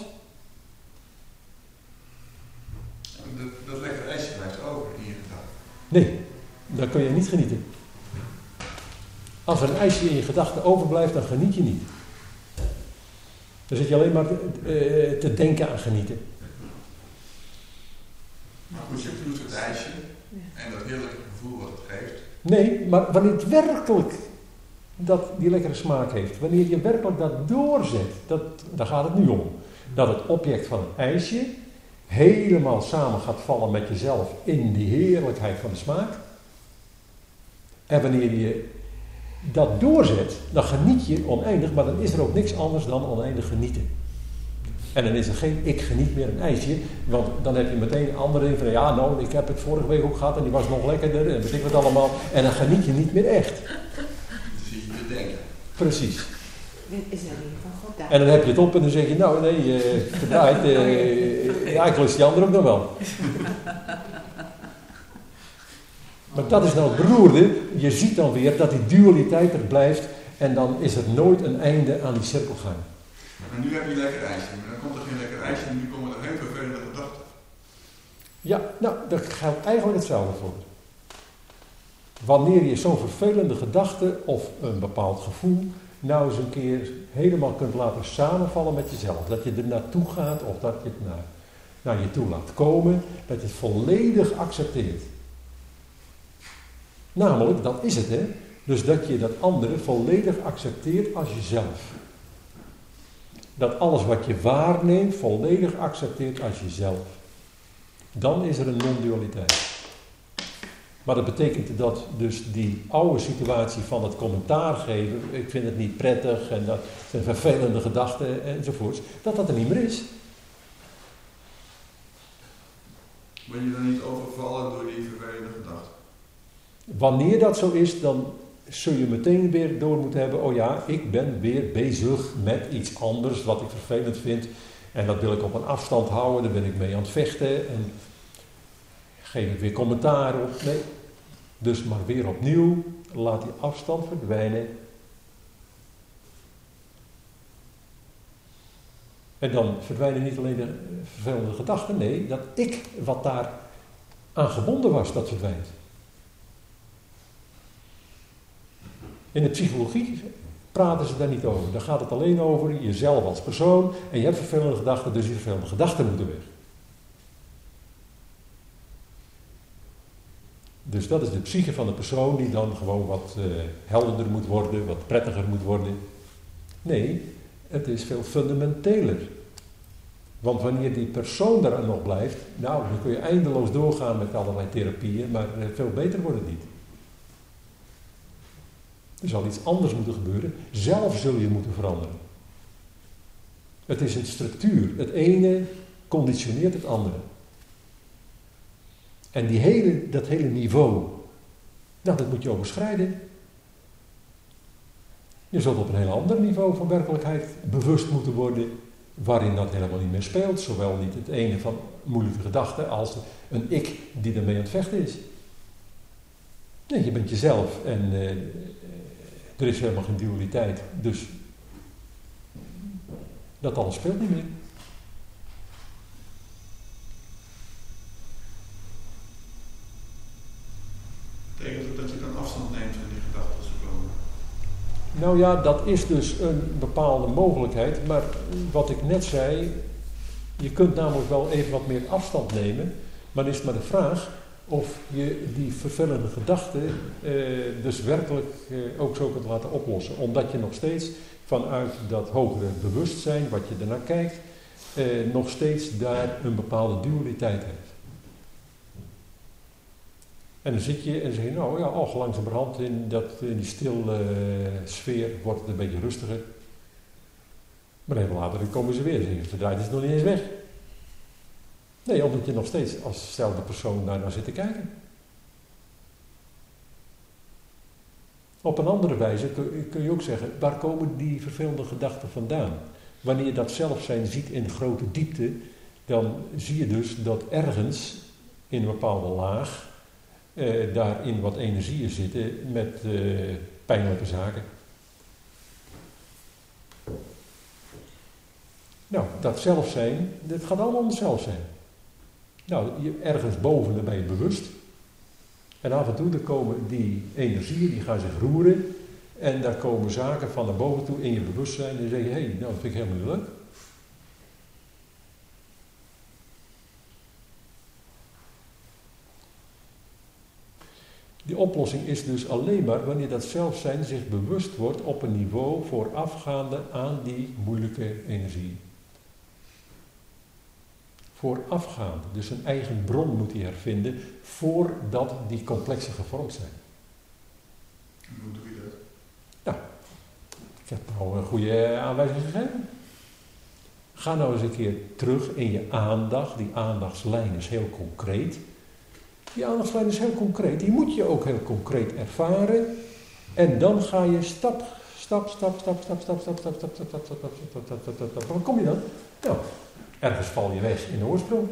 Dat, dat lekkere ijsje blijft over in je gedachten. Nee, dan kun je niet genieten. Als er een ijsje in je gedachten overblijft, dan geniet je niet. Dan zit je alleen maar te, uh, te denken aan genieten. Maar goed, je proeft het ijsje. Ja. En dat heerlijke gevoel wat het geeft. Nee, maar wanneer het werkelijk dat die lekkere smaak heeft, wanneer je werkelijk dat doorzet, dat, daar gaat het nu om. Dat het object van het ijsje helemaal samen gaat vallen met jezelf in die heerlijkheid van de smaak. En wanneer je dat doorzet, dan geniet je oneindig, maar dan is er ook niks anders dan oneindig genieten. En dan is er geen ik geniet meer een ijsje, want dan heb je meteen een andere ding van ja, nou, ik heb het vorige week ook gehad en die was nog lekkerder en weet ik wat allemaal. En dan geniet je niet meer echt. Dus je te denken. Precies. Is er weer van God daar? En dan heb je het op en dan zeg je, nou nee, uh, verdraaid, uh, ja, ik lust die andere ook nog wel. Maar dat is nou het beroerde, je ziet dan weer dat die dualiteit er blijft en dan is er nooit een einde aan die cirkelgang. Maar nu heb je lekker ijsje, maar dan komt er geen lekker ijsje en nu komen er heel vervelende gedachten. Ja, nou, daar geldt eigenlijk hetzelfde voor. Wanneer je zo'n vervelende gedachte of een bepaald gevoel nou eens een keer helemaal kunt laten samenvallen met jezelf. Dat je er naartoe gaat of dat je het naar, naar je toe laat komen. Dat je het volledig accepteert. Namelijk, dat is het hè. Dus dat je dat andere volledig accepteert als jezelf. Dat alles wat je waarneemt volledig accepteert als jezelf. Dan is er een non-dualiteit. Maar dat betekent dat dus die oude situatie van het commentaar geven, ik vind het niet prettig en dat zijn vervelende gedachten enzovoorts, dat dat er niet meer is. Ben je dan niet overvallen door die vervelende gedachten? Wanneer dat zo is, dan zul je meteen weer door moeten hebben, oh ja, ik ben weer bezig met iets anders wat ik vervelend vind en dat wil ik op een afstand houden, daar ben ik mee aan het vechten en geef ik weer commentaar op. Nee, dus maar weer opnieuw, laat die afstand verdwijnen. En dan verdwijnen niet alleen de vervelende gedachten, nee, dat ik wat daar aan gebonden was, dat verdwijnt. In de psychologie praten ze daar niet over. Dan gaat het alleen over jezelf als persoon en je hebt vervelende gedachten, dus die vervelende gedachten moeten weg. Dus dat is de psyche van de persoon die dan gewoon wat uh, helderder moet worden, wat prettiger moet worden. Nee, het is veel fundamenteler. Want wanneer die persoon daar nog blijft, nou, dan kun je eindeloos doorgaan met allerlei therapieën, maar uh, veel beter wordt het niet. Er zal iets anders moeten gebeuren. Zelf zul je moeten veranderen. Het is een structuur. Het ene conditioneert het andere. En die hele, dat hele niveau, nou, dat moet je overschrijden. Je zult op een heel ander niveau van werkelijkheid bewust moeten worden, waarin dat helemaal niet meer speelt. Zowel niet het ene van moeilijke gedachten als een ik die ermee aan het vechten is. Nee, je bent jezelf en uh, er is helemaal geen dualiteit. Dus dat alles speelt niet meer. Betekent het dat je dan afstand neemt van die gedachten als ze komen? Nou ja, dat is dus een bepaalde mogelijkheid. Maar wat ik net zei, je kunt namelijk wel even wat meer afstand nemen. Maar dan is het maar de vraag of je die vervelende gedachten eh, dus werkelijk eh, ook zo kunt laten oplossen. Omdat je nog steeds vanuit dat hogere bewustzijn, wat je ernaar kijkt, eh, nog steeds daar een bepaalde dualiteit hebt. En dan zit je en zeg je, nou ja, al langzamerhand in, dat, in die stille uh, sfeer wordt het een beetje rustiger. Maar even later dan komen ze weer en zeggen, verdraaid is nog niet eens weg. Nee, omdat je nog steeds als dezelfde persoon daar naar zit te kijken. Op een andere wijze kun, kun je ook zeggen, waar komen die vervelende gedachten vandaan? Wanneer je dat zelfzijn ziet in grote diepte, dan zie je dus dat ergens in een bepaalde laag Uh, daarin wat energieën zitten met uh, pijnlijke zaken. Nou, dat zelfzijn, dat gaat allemaal om het zelfzijn. Nou, je, ergens boven ben je bewust. En af en toe dan komen die energieën, die gaan zich roeren. En daar komen zaken van naar boven toe in je bewustzijn. En dan zeg je, hé, hey, nou, dat vind ik helemaal niet leuk. Die oplossing is dus alleen maar wanneer dat zelfzijn zich bewust wordt op een niveau voorafgaande aan die moeilijke energie. Voorafgaande, dus een eigen bron moet hij hervinden voordat die complexen gevormd zijn. Hoe doe je dat? Nou, ik heb nou een goede aanwijzing gegeven. Ga nou eens een keer terug in je aandacht. Die aandachtslijn is heel concreet. Die aandachtslijn is heel concreet. Die moet je ook heel concreet ervaren. En dan ga je stap, stap, stap, stap, stap, stap, stap, stap, stap, stap, stap, stap, stap, stap, stap, stap, stap. Waar kom je dan? Nou, ergens val je weg in de oorsprong.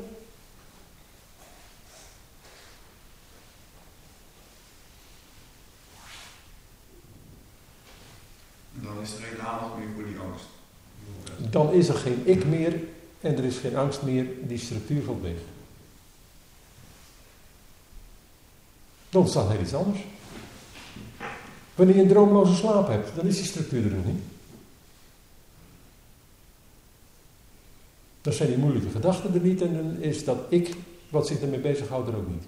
En dan is er geen aandacht meer voor die angst. Dan is er geen ik meer en er is geen angst meer. Die structuur valt weg. Dan ontstaat heel iets anders. Wanneer je een droomloze slaap hebt, dan is die structuur er nog niet. Dan zijn die moeilijke gedachten er niet en dan is dat ik, wat zich ermee bezighoudt, er ook niet.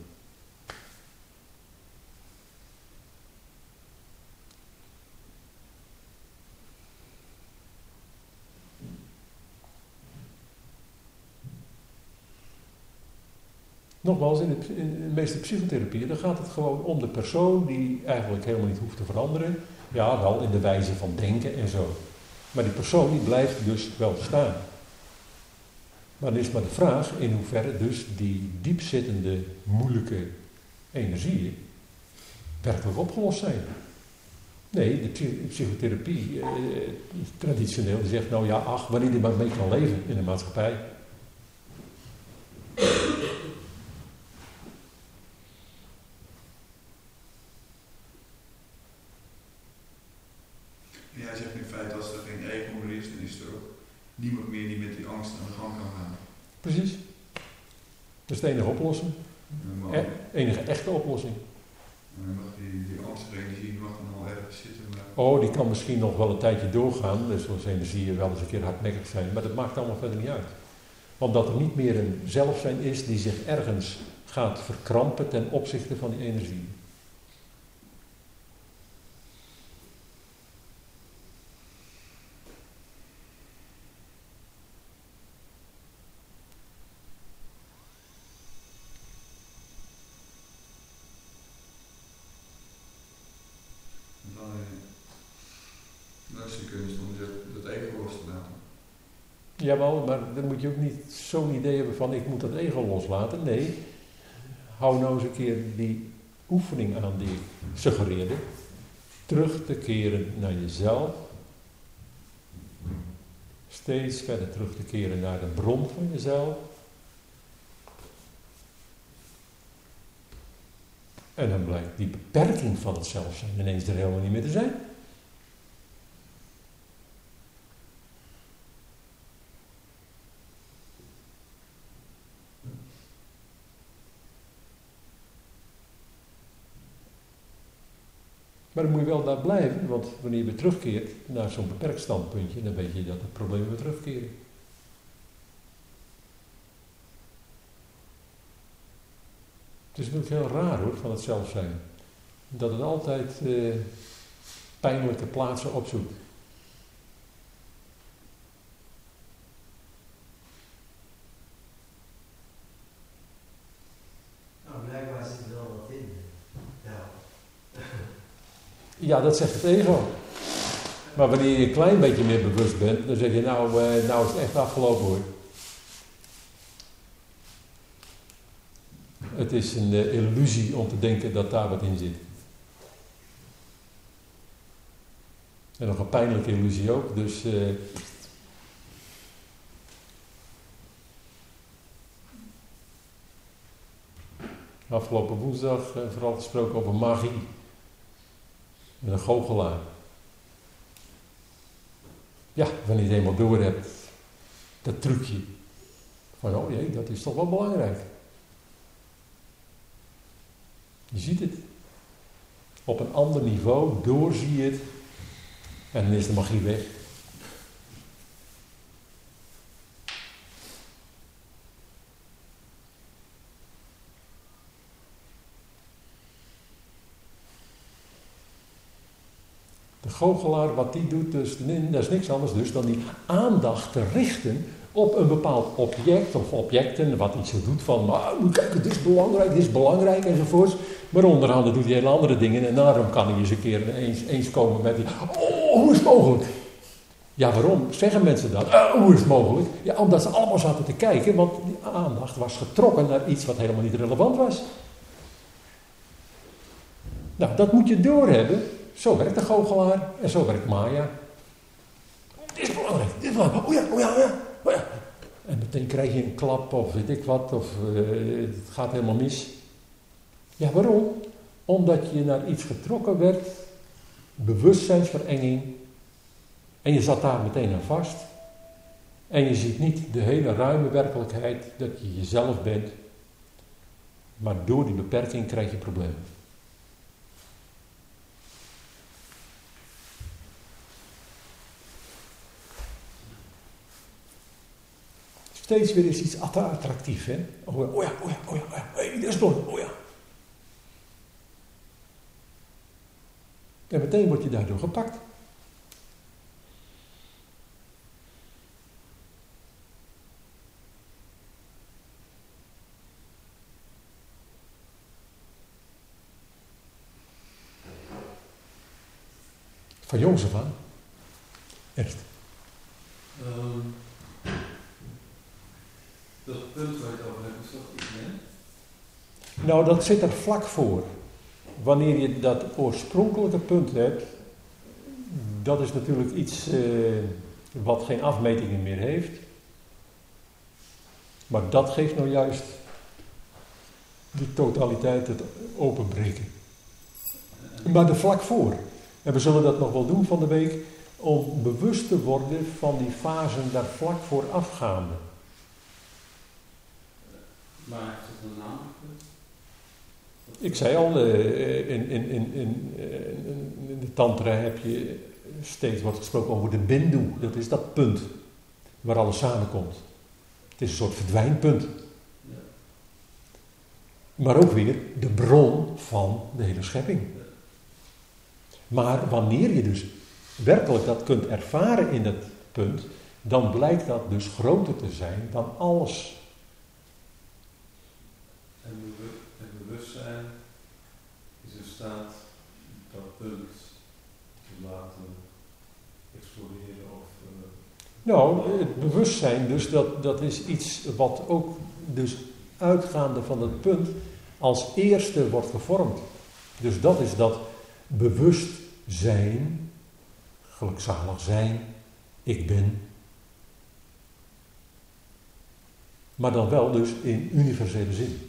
Nogmaals, in, het, in de meeste psychotherapieën, dan gaat het gewoon om de persoon die eigenlijk helemaal niet hoeft te veranderen. Ja, wel in de wijze van denken en zo. Maar die persoon die blijft dus wel staan. Maar dan is maar de vraag in hoeverre dus die diepzittende, moeilijke energieën werkelijk opgelost zijn. Nee, de psy- psychotherapie, eh, traditioneel, die zegt nou ja, ach, wanneer je maar mee kan leven in de maatschappij. Jij zegt in feite, als er geen ego meer is, dan is er ook niemand meer die met die angst aan de gang kan gaan. Precies. Dat is de enige oplossing. Maar, E- enige echte oplossing. dan mag die, die angstige energie mag dan al ergens zitten. Maar... Oh, die kan misschien nog wel een tijdje doorgaan. Dus zoals energieën wel eens een keer hardnekkig zijn. Maar dat maakt allemaal verder niet uit. Want dat er niet meer een zelfzijn is die zich ergens gaat verkrampen ten opzichte van die energie. Dan, eh, dan is de kunst om dat, dat ego los te laten. Jawel, maar dan moet je ook niet zo'n idee hebben van ik moet dat ego loslaten. Nee, hou nou eens een keer die oefening aan die ik suggereerde. Terug te keren naar jezelf. Steeds verder terug te keren naar de bron van jezelf. En dan blijkt die beperking van het zelfzijn ineens er helemaal niet meer te zijn. Maar dan moet je wel daar blijven, want wanneer je weer terugkeert naar zo'n beperkt standpuntje, dan weet je dat het probleem weer terugkeren. Het is natuurlijk heel raar hoor, van het zelfzijn. Dat het altijd eh, pijnlijke plaatsen opzoekt. Nou, blijkbaar zit er wel wat in. Ja. Ja, dat zegt het ego. Maar wanneer je een klein beetje meer bewust bent, dan zeg je nou, eh, nou is het echt afgelopen hoor. Het is een uh, illusie om te denken dat daar wat in zit. En nog een pijnlijke illusie ook, dus... Uh, afgelopen woensdag uh, vooral gesproken over magie. Met een goochelaar. Ja, wanneer je het eenmaal door hebt, dat trucje. Van oh jee, dat is toch wel belangrijk. Je ziet het. Op een ander niveau doorzie je het. En dan is de magie weg. goochelaar, wat die doet, dus, dat is niks anders dus dan die aandacht te richten op een bepaald object of objecten, wat hij zo doet van, maar moet kijken, dit is belangrijk, dit is belangrijk enzovoorts. Maar onderhand doet hij hele andere dingen en daarom kan hij eens een keer eens, eens komen met die, oh, hoe is het mogelijk? Ja, waarom zeggen mensen dat? Uh, hoe is het mogelijk? Ja, omdat ze allemaal zaten te kijken, want die aandacht was getrokken naar iets wat helemaal niet relevant was. Nou, dat moet je doorhebben. Zo werkt de goochelaar en zo werkt Maya. Dit is belangrijk, dit is belangrijk. Oh ja, oh ja, oh ja, oh ja. En meteen krijg je een klap of weet ik wat, of uh, het gaat helemaal mis. Ja, waarom? Omdat je naar iets getrokken werd, bewustzijnsverenging, en je zat daar meteen aan vast. En je ziet niet de hele ruime werkelijkheid dat je jezelf bent, maar door die beperking krijg je problemen. Steeds weer is iets attractief, hè? Oh ja, oh ja, oh ja, oh ja, oh ja. Hey, dat is belangrijk, oh ja. En meteen word je daardoor gepakt. Van jongs af aan. Echt. Um, dat punt waar je het over hebt, is toch iets meer? Nou, dat zit er vlak voor. Wanneer je dat oorspronkelijke punt hebt, dat is natuurlijk iets uh, wat geen afmetingen meer heeft. Maar dat geeft nou juist die totaliteit, het openbreken. Maar er vlak voor. En we zullen dat nog wel doen van de week, om bewust te worden van die fasen daar vlak voor afgaande. Maar heeft het een naam? Ik zei al, uh, in, in, in, in, in de tantra heb je steeds wordt gesproken over de bindu. Dat is dat punt waar alles samenkomt. Het is een soort verdwijnpunt. Ja. Maar ook weer de bron van de hele schepping. Maar wanneer je dus werkelijk dat kunt ervaren in dat punt, dan blijkt dat dus groter te zijn dan alles. En het bewustzijn is in staat dat punt te laten exploderen of... Uh, nou, het bewustzijn dus, dat, dat is iets wat ook dus uitgaande van het punt als eerste wordt gevormd. Dus dat is dat bewust zijn, gelukzalig zijn, ik ben. Maar dan wel dus in universele zin.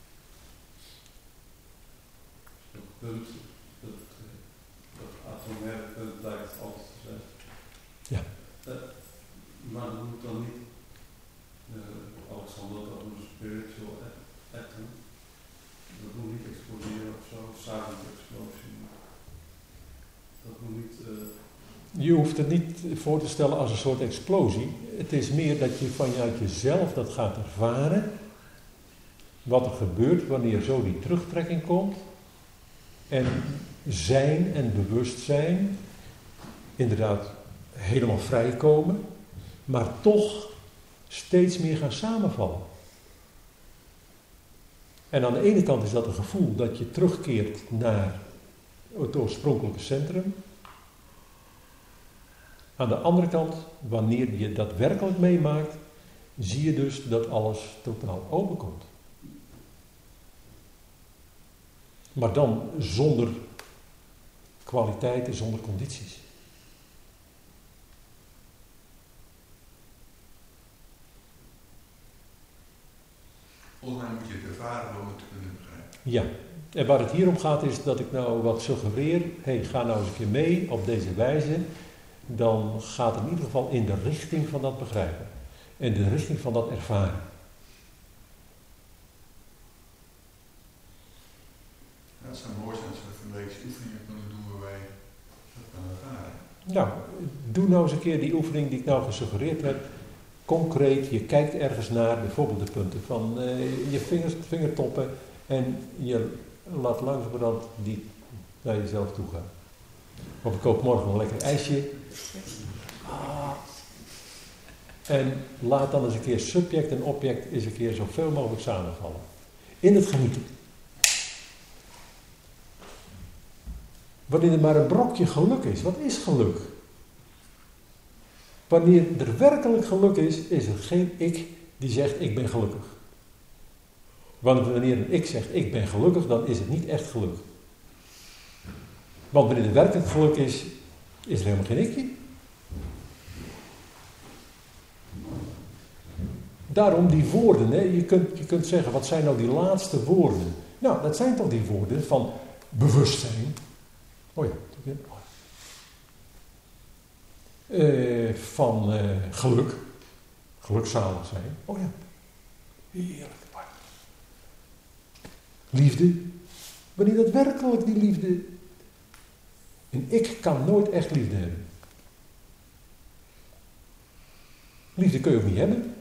Dat punt, dat, dat atomaire punt blijkt altijd te zijn. Ja. Uh, maar dat moet dan niet, uh, Alexander, dat moet een spiritual atom. Dat moet niet exploderen of zo, silent explosie. Dat moet niet... Uh... Je hoeft het niet voor te stellen als een soort explosie. Het is meer dat je vanuit jezelf dat gaat ervaren. Wat er gebeurt wanneer zo die terugtrekking komt. En zijn en bewustzijn inderdaad helemaal vrijkomen. Maar toch steeds meer gaan samenvallen. En aan de ene kant is dat een gevoel dat je terugkeert naar het oorspronkelijke centrum. Aan de andere kant, wanneer je dat werkelijk meemaakt, zie je dus dat alles totaal openkomt. Maar dan zonder kwaliteiten, zonder condities. Volgens mij moet je het ervaren om het te kunnen begrijpen. Ja, en waar het hier om gaat is dat ik nou wat suggereer, hey, ga nou eens een keer mee op deze wijze, dan gaat het in ieder geval in de richting van dat begrijpen. In de richting van dat ervaren. Ja, het zou mooi zijn als we een weekse oefeningen kunnen doen waarbij dat kan ervaren. Nou, doe nou eens een keer die oefening die ik nou gesuggereerd heb. Concreet, je kijkt ergens naar, bijvoorbeeld de punten van uh, je vingers, vingertoppen en je laat langzamerhand die naar jezelf toe gaan. Of ik koop morgen een lekker ijsje. Ah. En laat dan eens een keer subject en object eens een keer zoveel mogelijk samenvallen. In het genieten. Wanneer er maar een brokje geluk is. Wat is geluk? Wanneer er werkelijk geluk is, is er geen ik die zegt ik ben gelukkig. Want wanneer een ik zegt ik ben gelukkig, dan is het niet echt geluk. Want wanneer er werkelijk geluk is, is er helemaal geen ikje. Daarom die woorden, hè? Je, kunt, je kunt zeggen, wat zijn nou die laatste woorden? Nou, dat zijn toch die woorden van bewustzijn. Oh ja, uh, van uh, geluk. Gelukzalig zijn. Oh ja, heerlijk. Liefde. Wanneer dat werkelijk die liefde... En ik kan nooit echt liefde hebben. Liefde kun je ook niet hebben.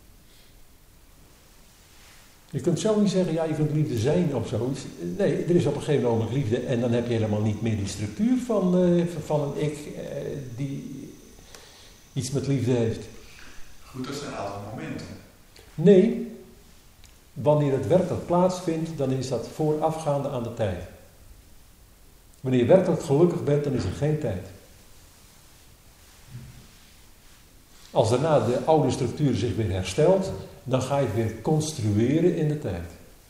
Je kunt zelf niet zeggen, ja, je kunt liefde zijn of zoiets. Nee, er is op een gegeven moment liefde en dan heb je helemaal niet meer die structuur van, uh, van een ik uh, die iets met liefde heeft. Goed, dat zijn altijd momenten. Nee, wanneer het werkelijk plaatsvindt, dan is dat voorafgaande aan de tijd. Wanneer je werkelijk gelukkig bent, dan is er geen tijd. Als daarna de oude structuur zich weer herstelt, dan ga je het weer construeren in de tijd.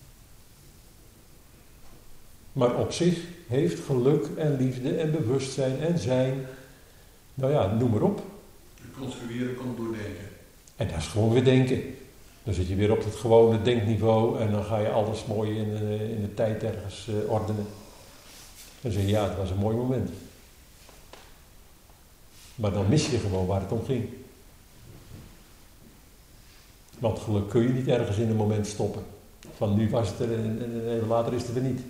Maar op zich heeft geluk en liefde en bewustzijn en zijn, nou ja, noem maar op. Construeren komt door denken. En dat is gewoon weer denken. Dan zit je weer op het gewone denkniveau en dan ga je alles mooi in, in de tijd ergens uh, ordenen. Dan zeg je, ja, het was een mooi moment. Maar dan mis je gewoon waar het om ging. Want geluk kun je niet ergens in een moment stoppen. Van nu was het er en, en even later is het er weer niet.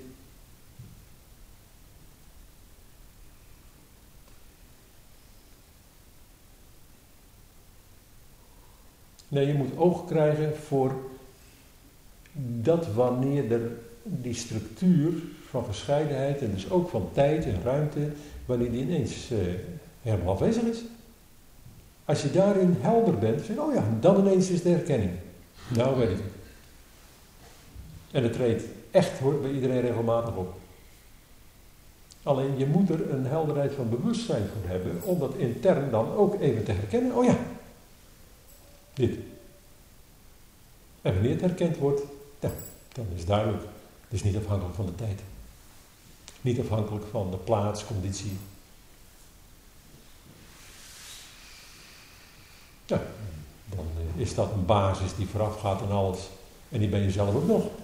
Nee, je moet oog krijgen voor dat wanneer er die structuur van verscheidenheid en dus ook van tijd en ruimte, wanneer die ineens uh, helemaal afwezig is. Als je daarin helder bent, zeg je, oh ja, dan ineens is de herkenning. Nou weet ik het. En het treedt echt hoor, bij iedereen regelmatig op. Alleen je moet er een helderheid van bewustzijn voor hebben, om dat intern dan ook even te herkennen. Oh ja, dit. En wanneer het herkend wordt, ja, dan is het duidelijk. Het is niet afhankelijk van de tijd. Niet afhankelijk van de plaats, conditie. Ja, dan is dat een basis die vooraf gaat aan alles. En die ben je zelf ook nog.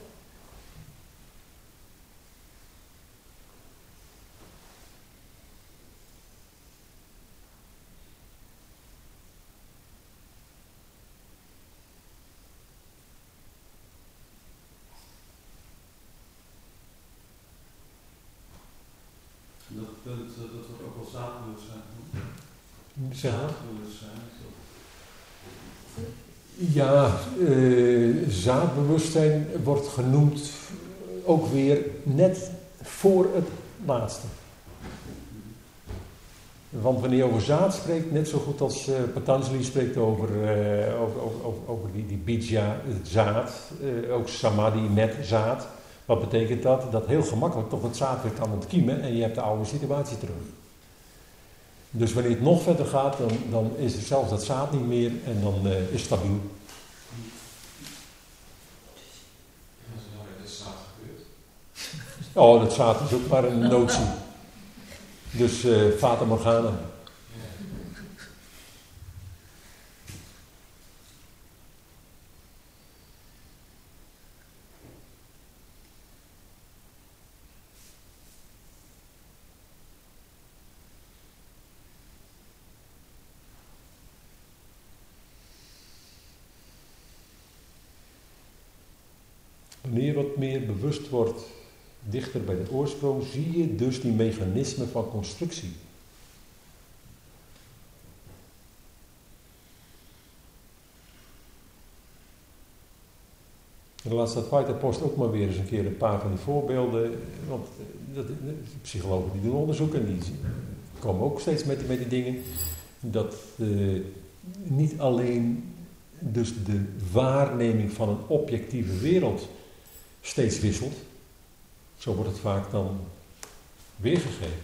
Dat punt, dat wordt ook wel zaadbewustzijn. Zeg maar. Zaadbewustzijn. Ja, uh, zaadbewustzijn wordt genoemd ook weer net voor het laatste. Want wanneer je over zaad spreekt, net zo goed als uh, Patanjali spreekt over, uh, over, over, over, over die, die bija, het zaad, uh, ook samadhi met zaad. Wat betekent dat? Dat heel gemakkelijk toch het zaad weer kan ontkiemen en je hebt de oude situatie terug. Dus wanneer het nog verder gaat, dan, dan is er zelfs dat zaad niet meer en dan uh, is het stabiel. Wat is nou met het zaad gebeurd? Oh, dat zaad is ook maar een notie. Dus uh, Fata Morgana. Wanneer je wat meer bewust wordt, dichter bij de oorsprong, zie je dus die mechanismen van constructie. En laat dat White Post ook maar weer eens een keer een paar van die voorbeelden. Want dat, de psychologen die doen onderzoek en die komen ook steeds met, met die dingen. Dat uh, niet alleen dus de waarneming van een objectieve wereld steeds wisselt. Zo wordt het vaak dan weergegeven.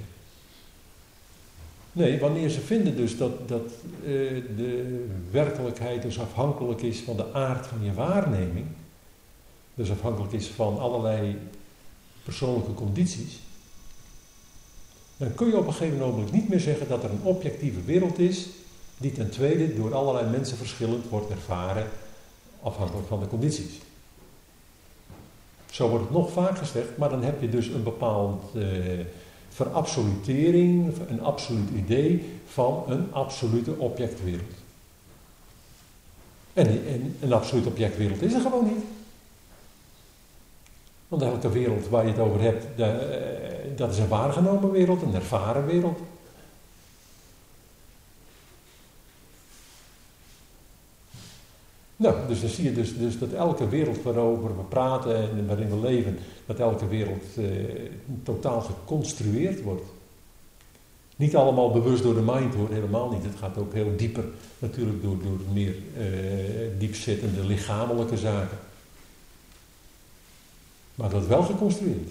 Nee, wanneer ze vinden dus dat, dat uh, de werkelijkheid dus afhankelijk is van de aard van je waarneming. Dus afhankelijk is van allerlei persoonlijke condities. Dan kun je op een gegeven moment niet meer zeggen dat er een objectieve wereld is die ten tweede door allerlei mensen verschillend wordt ervaren afhankelijk van de condities. Zo wordt het nog vaak gezegd, maar dan heb je dus een bepaald uh, verabsolutering, een absoluut idee van een absolute objectwereld. En, en een absolute objectwereld is er gewoon niet. Want elke wereld waar je het over hebt, de, dat is een waargenomen wereld, een ervaren wereld. Nou, dus dan zie je dus, dus dat elke wereld waarover we praten en waarin we leven, dat elke wereld eh, totaal geconstrueerd wordt. Niet allemaal bewust door de mind hoor, helemaal niet. Het gaat ook heel dieper natuurlijk door, door meer eh, diepzittende lichamelijke zaken. Maar dat is wel geconstrueerd.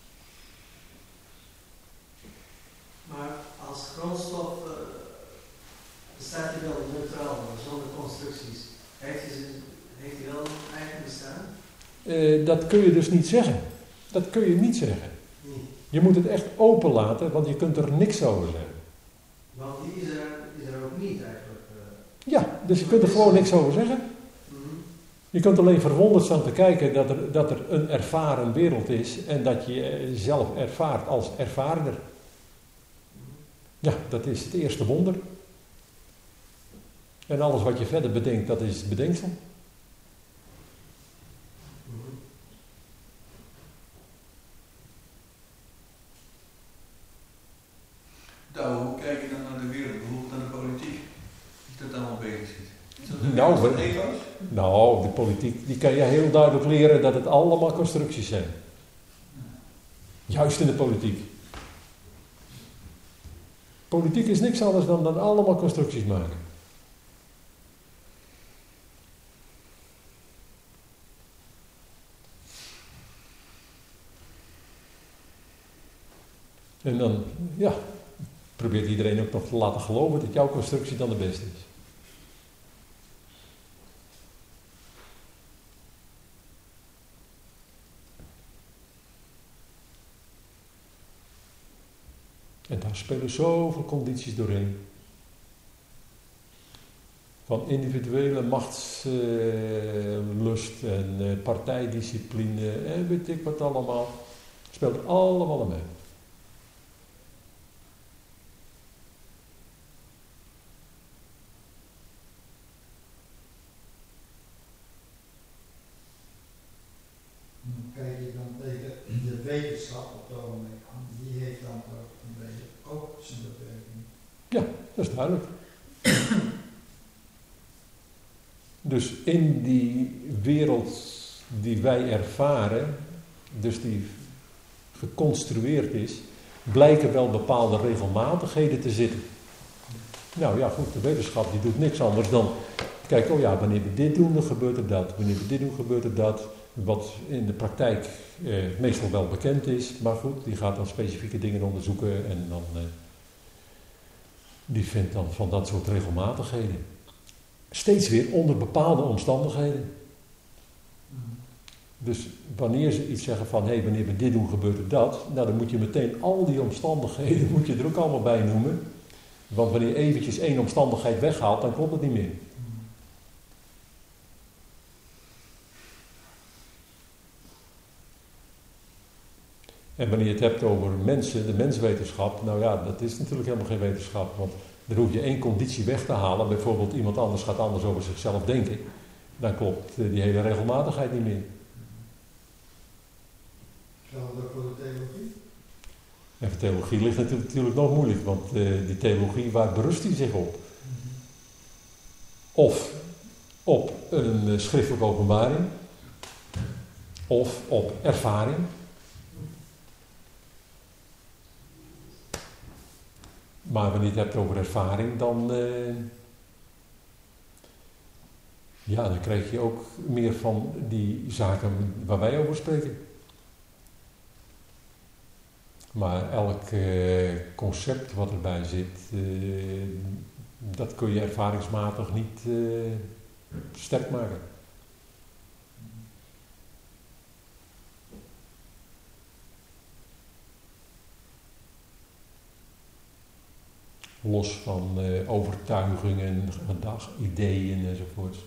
Maar als grondstof uh, bestaat hij wel neutraal, zonder constructies. Heeft hij, heeft hij wel een eigen bestaan? Uh, dat kun je dus niet zeggen. Dat kun je niet zeggen. Nee. Je moet het echt open laten, want je kunt er niks over zeggen. Want die is er, is er ook niet eigenlijk. Uh, ja, dus je kunt er gewoon niks over zeggen. Mm-hmm. Je kunt alleen verwonderd staan te kijken dat er, dat er een ervaren wereld is en dat je jezelf ervaart als ervaarder. Ja, dat is het eerste wonder. En alles wat je verder bedenkt, dat is bedenksel. Mm-hmm. Douwe, hoe kijk je dan naar de wereld, bijvoorbeeld naar de politiek? Als je dat allemaal bezig ziet. Is dat een Nou, wereld van we- ego's? Nou, de politiek, die kan je heel duidelijk leren dat het allemaal constructies zijn. Juist in de politiek. Politiek is niks anders dan, dan allemaal constructies maken. En dan, ja, probeert iedereen ook nog te laten geloven dat jouw constructie dan de beste is. En daar spelen zoveel condities doorheen. Van individuele machtslust uh, en uh, partijdiscipline en weet ik wat allemaal. Speelt er allemaal aan mee. Kijk je dan tegen de wetenschap op het ogenblik aan, die heeft dan toch een beetje ook zijn beperking. Dat is duidelijk. Dus in die wereld die wij ervaren, dus die geconstrueerd is, blijken wel bepaalde regelmatigheden te zitten. Nou ja, goed, de wetenschap die doet niks anders dan, kijk, oh ja, wanneer we dit doen, dan gebeurt er dat. Wanneer we dit doen, gebeurt er dat. Wat in de praktijk eh, meestal wel bekend is, maar goed, die gaat dan specifieke dingen onderzoeken en dan, eh, die vindt dan van dat soort regelmatigheden. Steeds weer onder bepaalde omstandigheden. Dus wanneer ze iets zeggen van, hé, hey, wanneer we dit doen, gebeurt er dat, nou dan moet je meteen al die omstandigheden, moet je er ook allemaal bij noemen. Want wanneer je eventjes één omstandigheid weghaalt, dan klopt het niet meer. En wanneer je het hebt over mensen, de menswetenschap, nou ja, dat is natuurlijk helemaal geen wetenschap. Want dan hoef je één conditie weg te halen, bijvoorbeeld iemand anders gaat anders over zichzelf denken. Dan klopt die hele regelmatigheid niet meer. Geldt dat voor de theologie? En voor theologie ligt het natuurlijk nog moeilijk, want uh, die theologie, waar berust die zich op? Of op een uh, schriftelijke openbaring, of op ervaring. Maar wanneer je het hebt over ervaring, dan, uh, ja, dan krijg je ook meer van die zaken waar wij over spreken. Maar elk uh, concept wat erbij zit, uh, dat kun je ervaringsmatig niet uh, sterk maken. Los van uh, overtuigingen, gedag, ideeën enzovoort.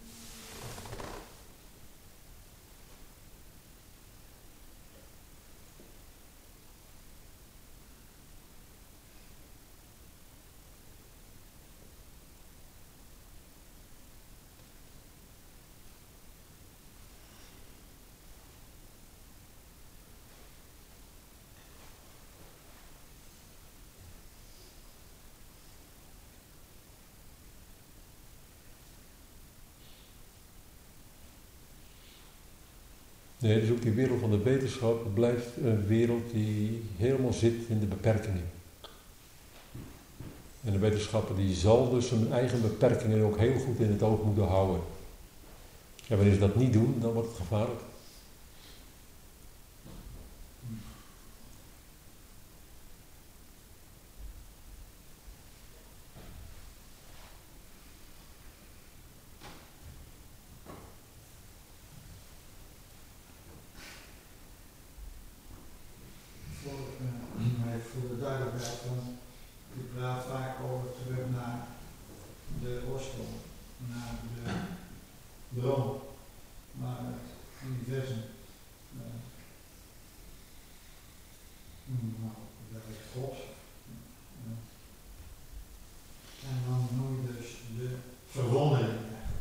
Nee, dus ook die wereld van de wetenschap blijft een wereld die helemaal zit in de beperkingen. En de wetenschapper die zal dus zijn eigen beperkingen ook heel goed in het oog moeten houden. En wanneer ze dat niet doen, dan wordt het gevaarlijk. Voor de duidelijkheid, want ik praat vaak over terug naar de oorsprong, naar de bron, naar het universum. Uh, nou, dat is God. Uh, en dan noem je dus de verwondering.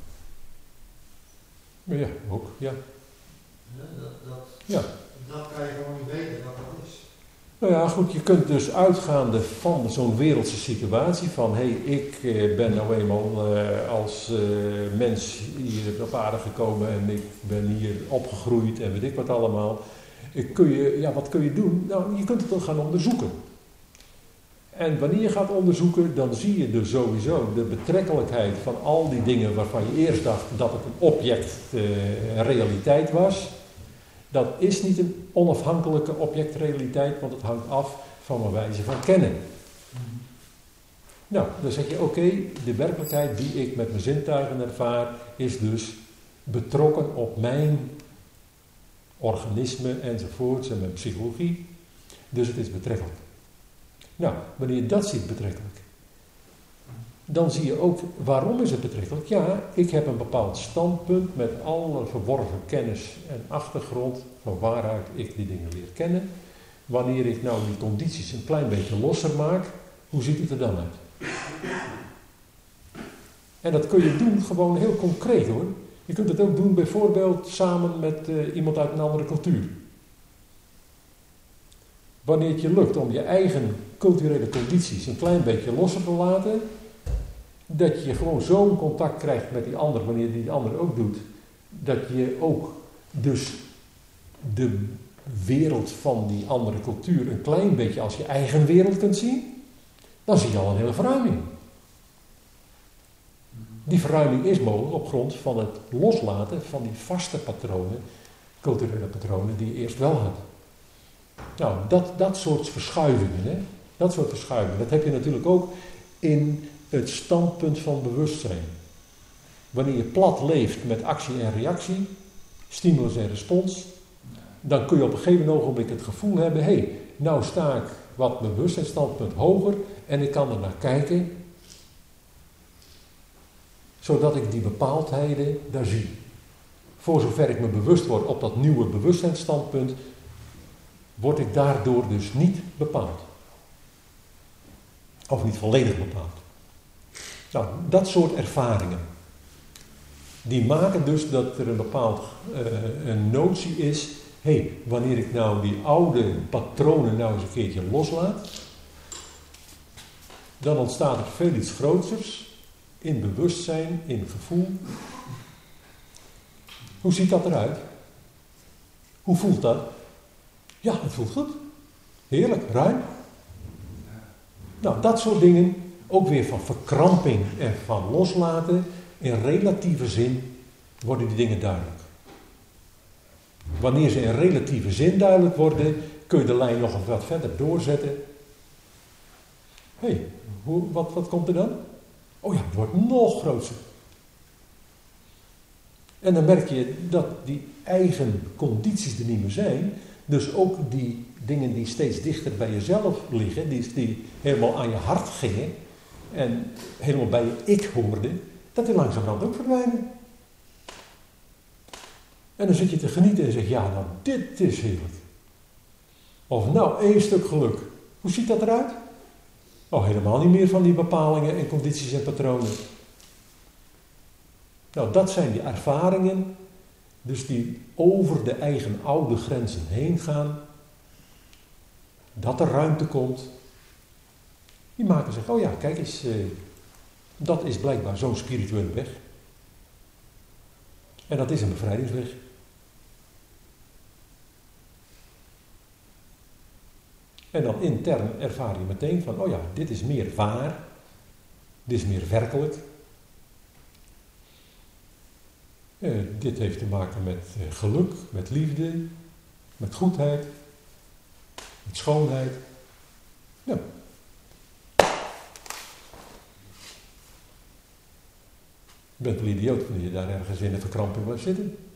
Ja, ook, ja. Ja, dat, dat, ja. dat kan je gewoon niet weten dat dat is. Nou ja, goed, je kunt dus uitgaande van zo'n wereldse situatie van, hé, hey, ik eh, ben nou eenmaal eh, als eh, mens hier op aarde gekomen en ik ben hier opgegroeid en weet ik wat allemaal. Ik kun je, ja, wat kun je doen? Nou, je kunt het dan gaan onderzoeken. En wanneer je gaat onderzoeken, dan zie je dus sowieso de betrekkelijkheid van al die dingen waarvan je eerst dacht dat het een object eh, realiteit was. Dat is niet een onafhankelijke objectrealiteit, want het hangt af van mijn wijze van kennen. Mm-hmm. Nou, dan zeg je, oké, okay, de werkelijkheid die ik met mijn zintuigen ervaar, is dus betrokken op mijn organisme enzovoorts en mijn psychologie. Dus het is betrekkelijk. Nou, wanneer je dat ziet betrekkelijk, dan zie je ook, waarom is het betrekkelijk? Ja, ik heb een bepaald standpunt met alle verworven kennis en achtergrond van waaruit ik die dingen leer kennen. Wanneer ik nou die condities een klein beetje losser maak, hoe ziet het er dan uit? En dat kun je doen gewoon heel concreet hoor. Je kunt het ook doen bijvoorbeeld samen met uh, iemand uit een andere cultuur. Wanneer het je lukt om je eigen culturele condities een klein beetje losser te laten, dat je gewoon zo'n contact krijgt met die ander, wanneer die ander ook doet, dat je ook dus de wereld van die andere cultuur een klein beetje als je eigen wereld kunt zien, dan zie je al een hele verruiming. Die verruiming is mogelijk op grond van het loslaten van die vaste patronen, culturele patronen die je eerst wel had. Nou, dat, dat soort verschuivingen, hè? dat soort verschuivingen, dat heb je natuurlijk ook in het standpunt van bewustzijn. Wanneer je plat leeft met actie en reactie, stimulus en respons, dan kun je op een gegeven ogenblik het gevoel hebben, hé, hey, nou sta ik wat bewustzijnstandpunt hoger en ik kan er naar kijken, zodat ik die bepaaldheden daar zie. Voor zover ik me bewust word op dat nieuwe bewustzijnstandpunt, word ik daardoor dus niet bepaald. Of niet volledig bepaald. Nou, dat soort ervaringen, die maken dus dat er een bepaald uh, een notie is, hé, hey, wanneer ik nou die oude patronen nou eens een keertje loslaat, dan ontstaat er veel iets groters in bewustzijn, in gevoel. Hoe ziet dat eruit? Hoe voelt dat? Ja, het voelt goed. Heerlijk, ruim. Nou, dat soort dingen, ook weer van verkramping en van loslaten, in relatieve zin worden die dingen duidelijk. Wanneer ze in relatieve zin duidelijk worden, kun je de lijn nog wat verder doorzetten. Hé, hey, wat, wat komt er dan? Oh ja, het wordt nog groter. En dan merk je dat die eigen condities er niet meer zijn. Dus ook die dingen die steeds dichter bij jezelf liggen, die, die helemaal aan je hart gingen en helemaal bij je ik hoorden, dat die langzamerhand ook verdwijnen. En dan zit je te genieten en zeg je, ja, nou, dit is heerlijk. Of nou, één stuk geluk. Hoe ziet dat eruit? Oh, helemaal niet meer van die bepalingen en condities en patronen. Nou, dat zijn die ervaringen, dus die over de eigen oude grenzen heen gaan. Dat er ruimte komt. Die maken zich, oh ja, kijk eens, eh, dat is blijkbaar zo'n spirituele weg. En dat is een bevrijdingsweg. En dan intern ervaar je meteen van, oh ja, dit is meer waar. Dit is meer werkelijk. Uh, dit heeft te maken met uh, geluk, met liefde, met goedheid, met schoonheid. Ja. Je bent wel idioot wanneer je daar ergens in de verkramping blijft zitten.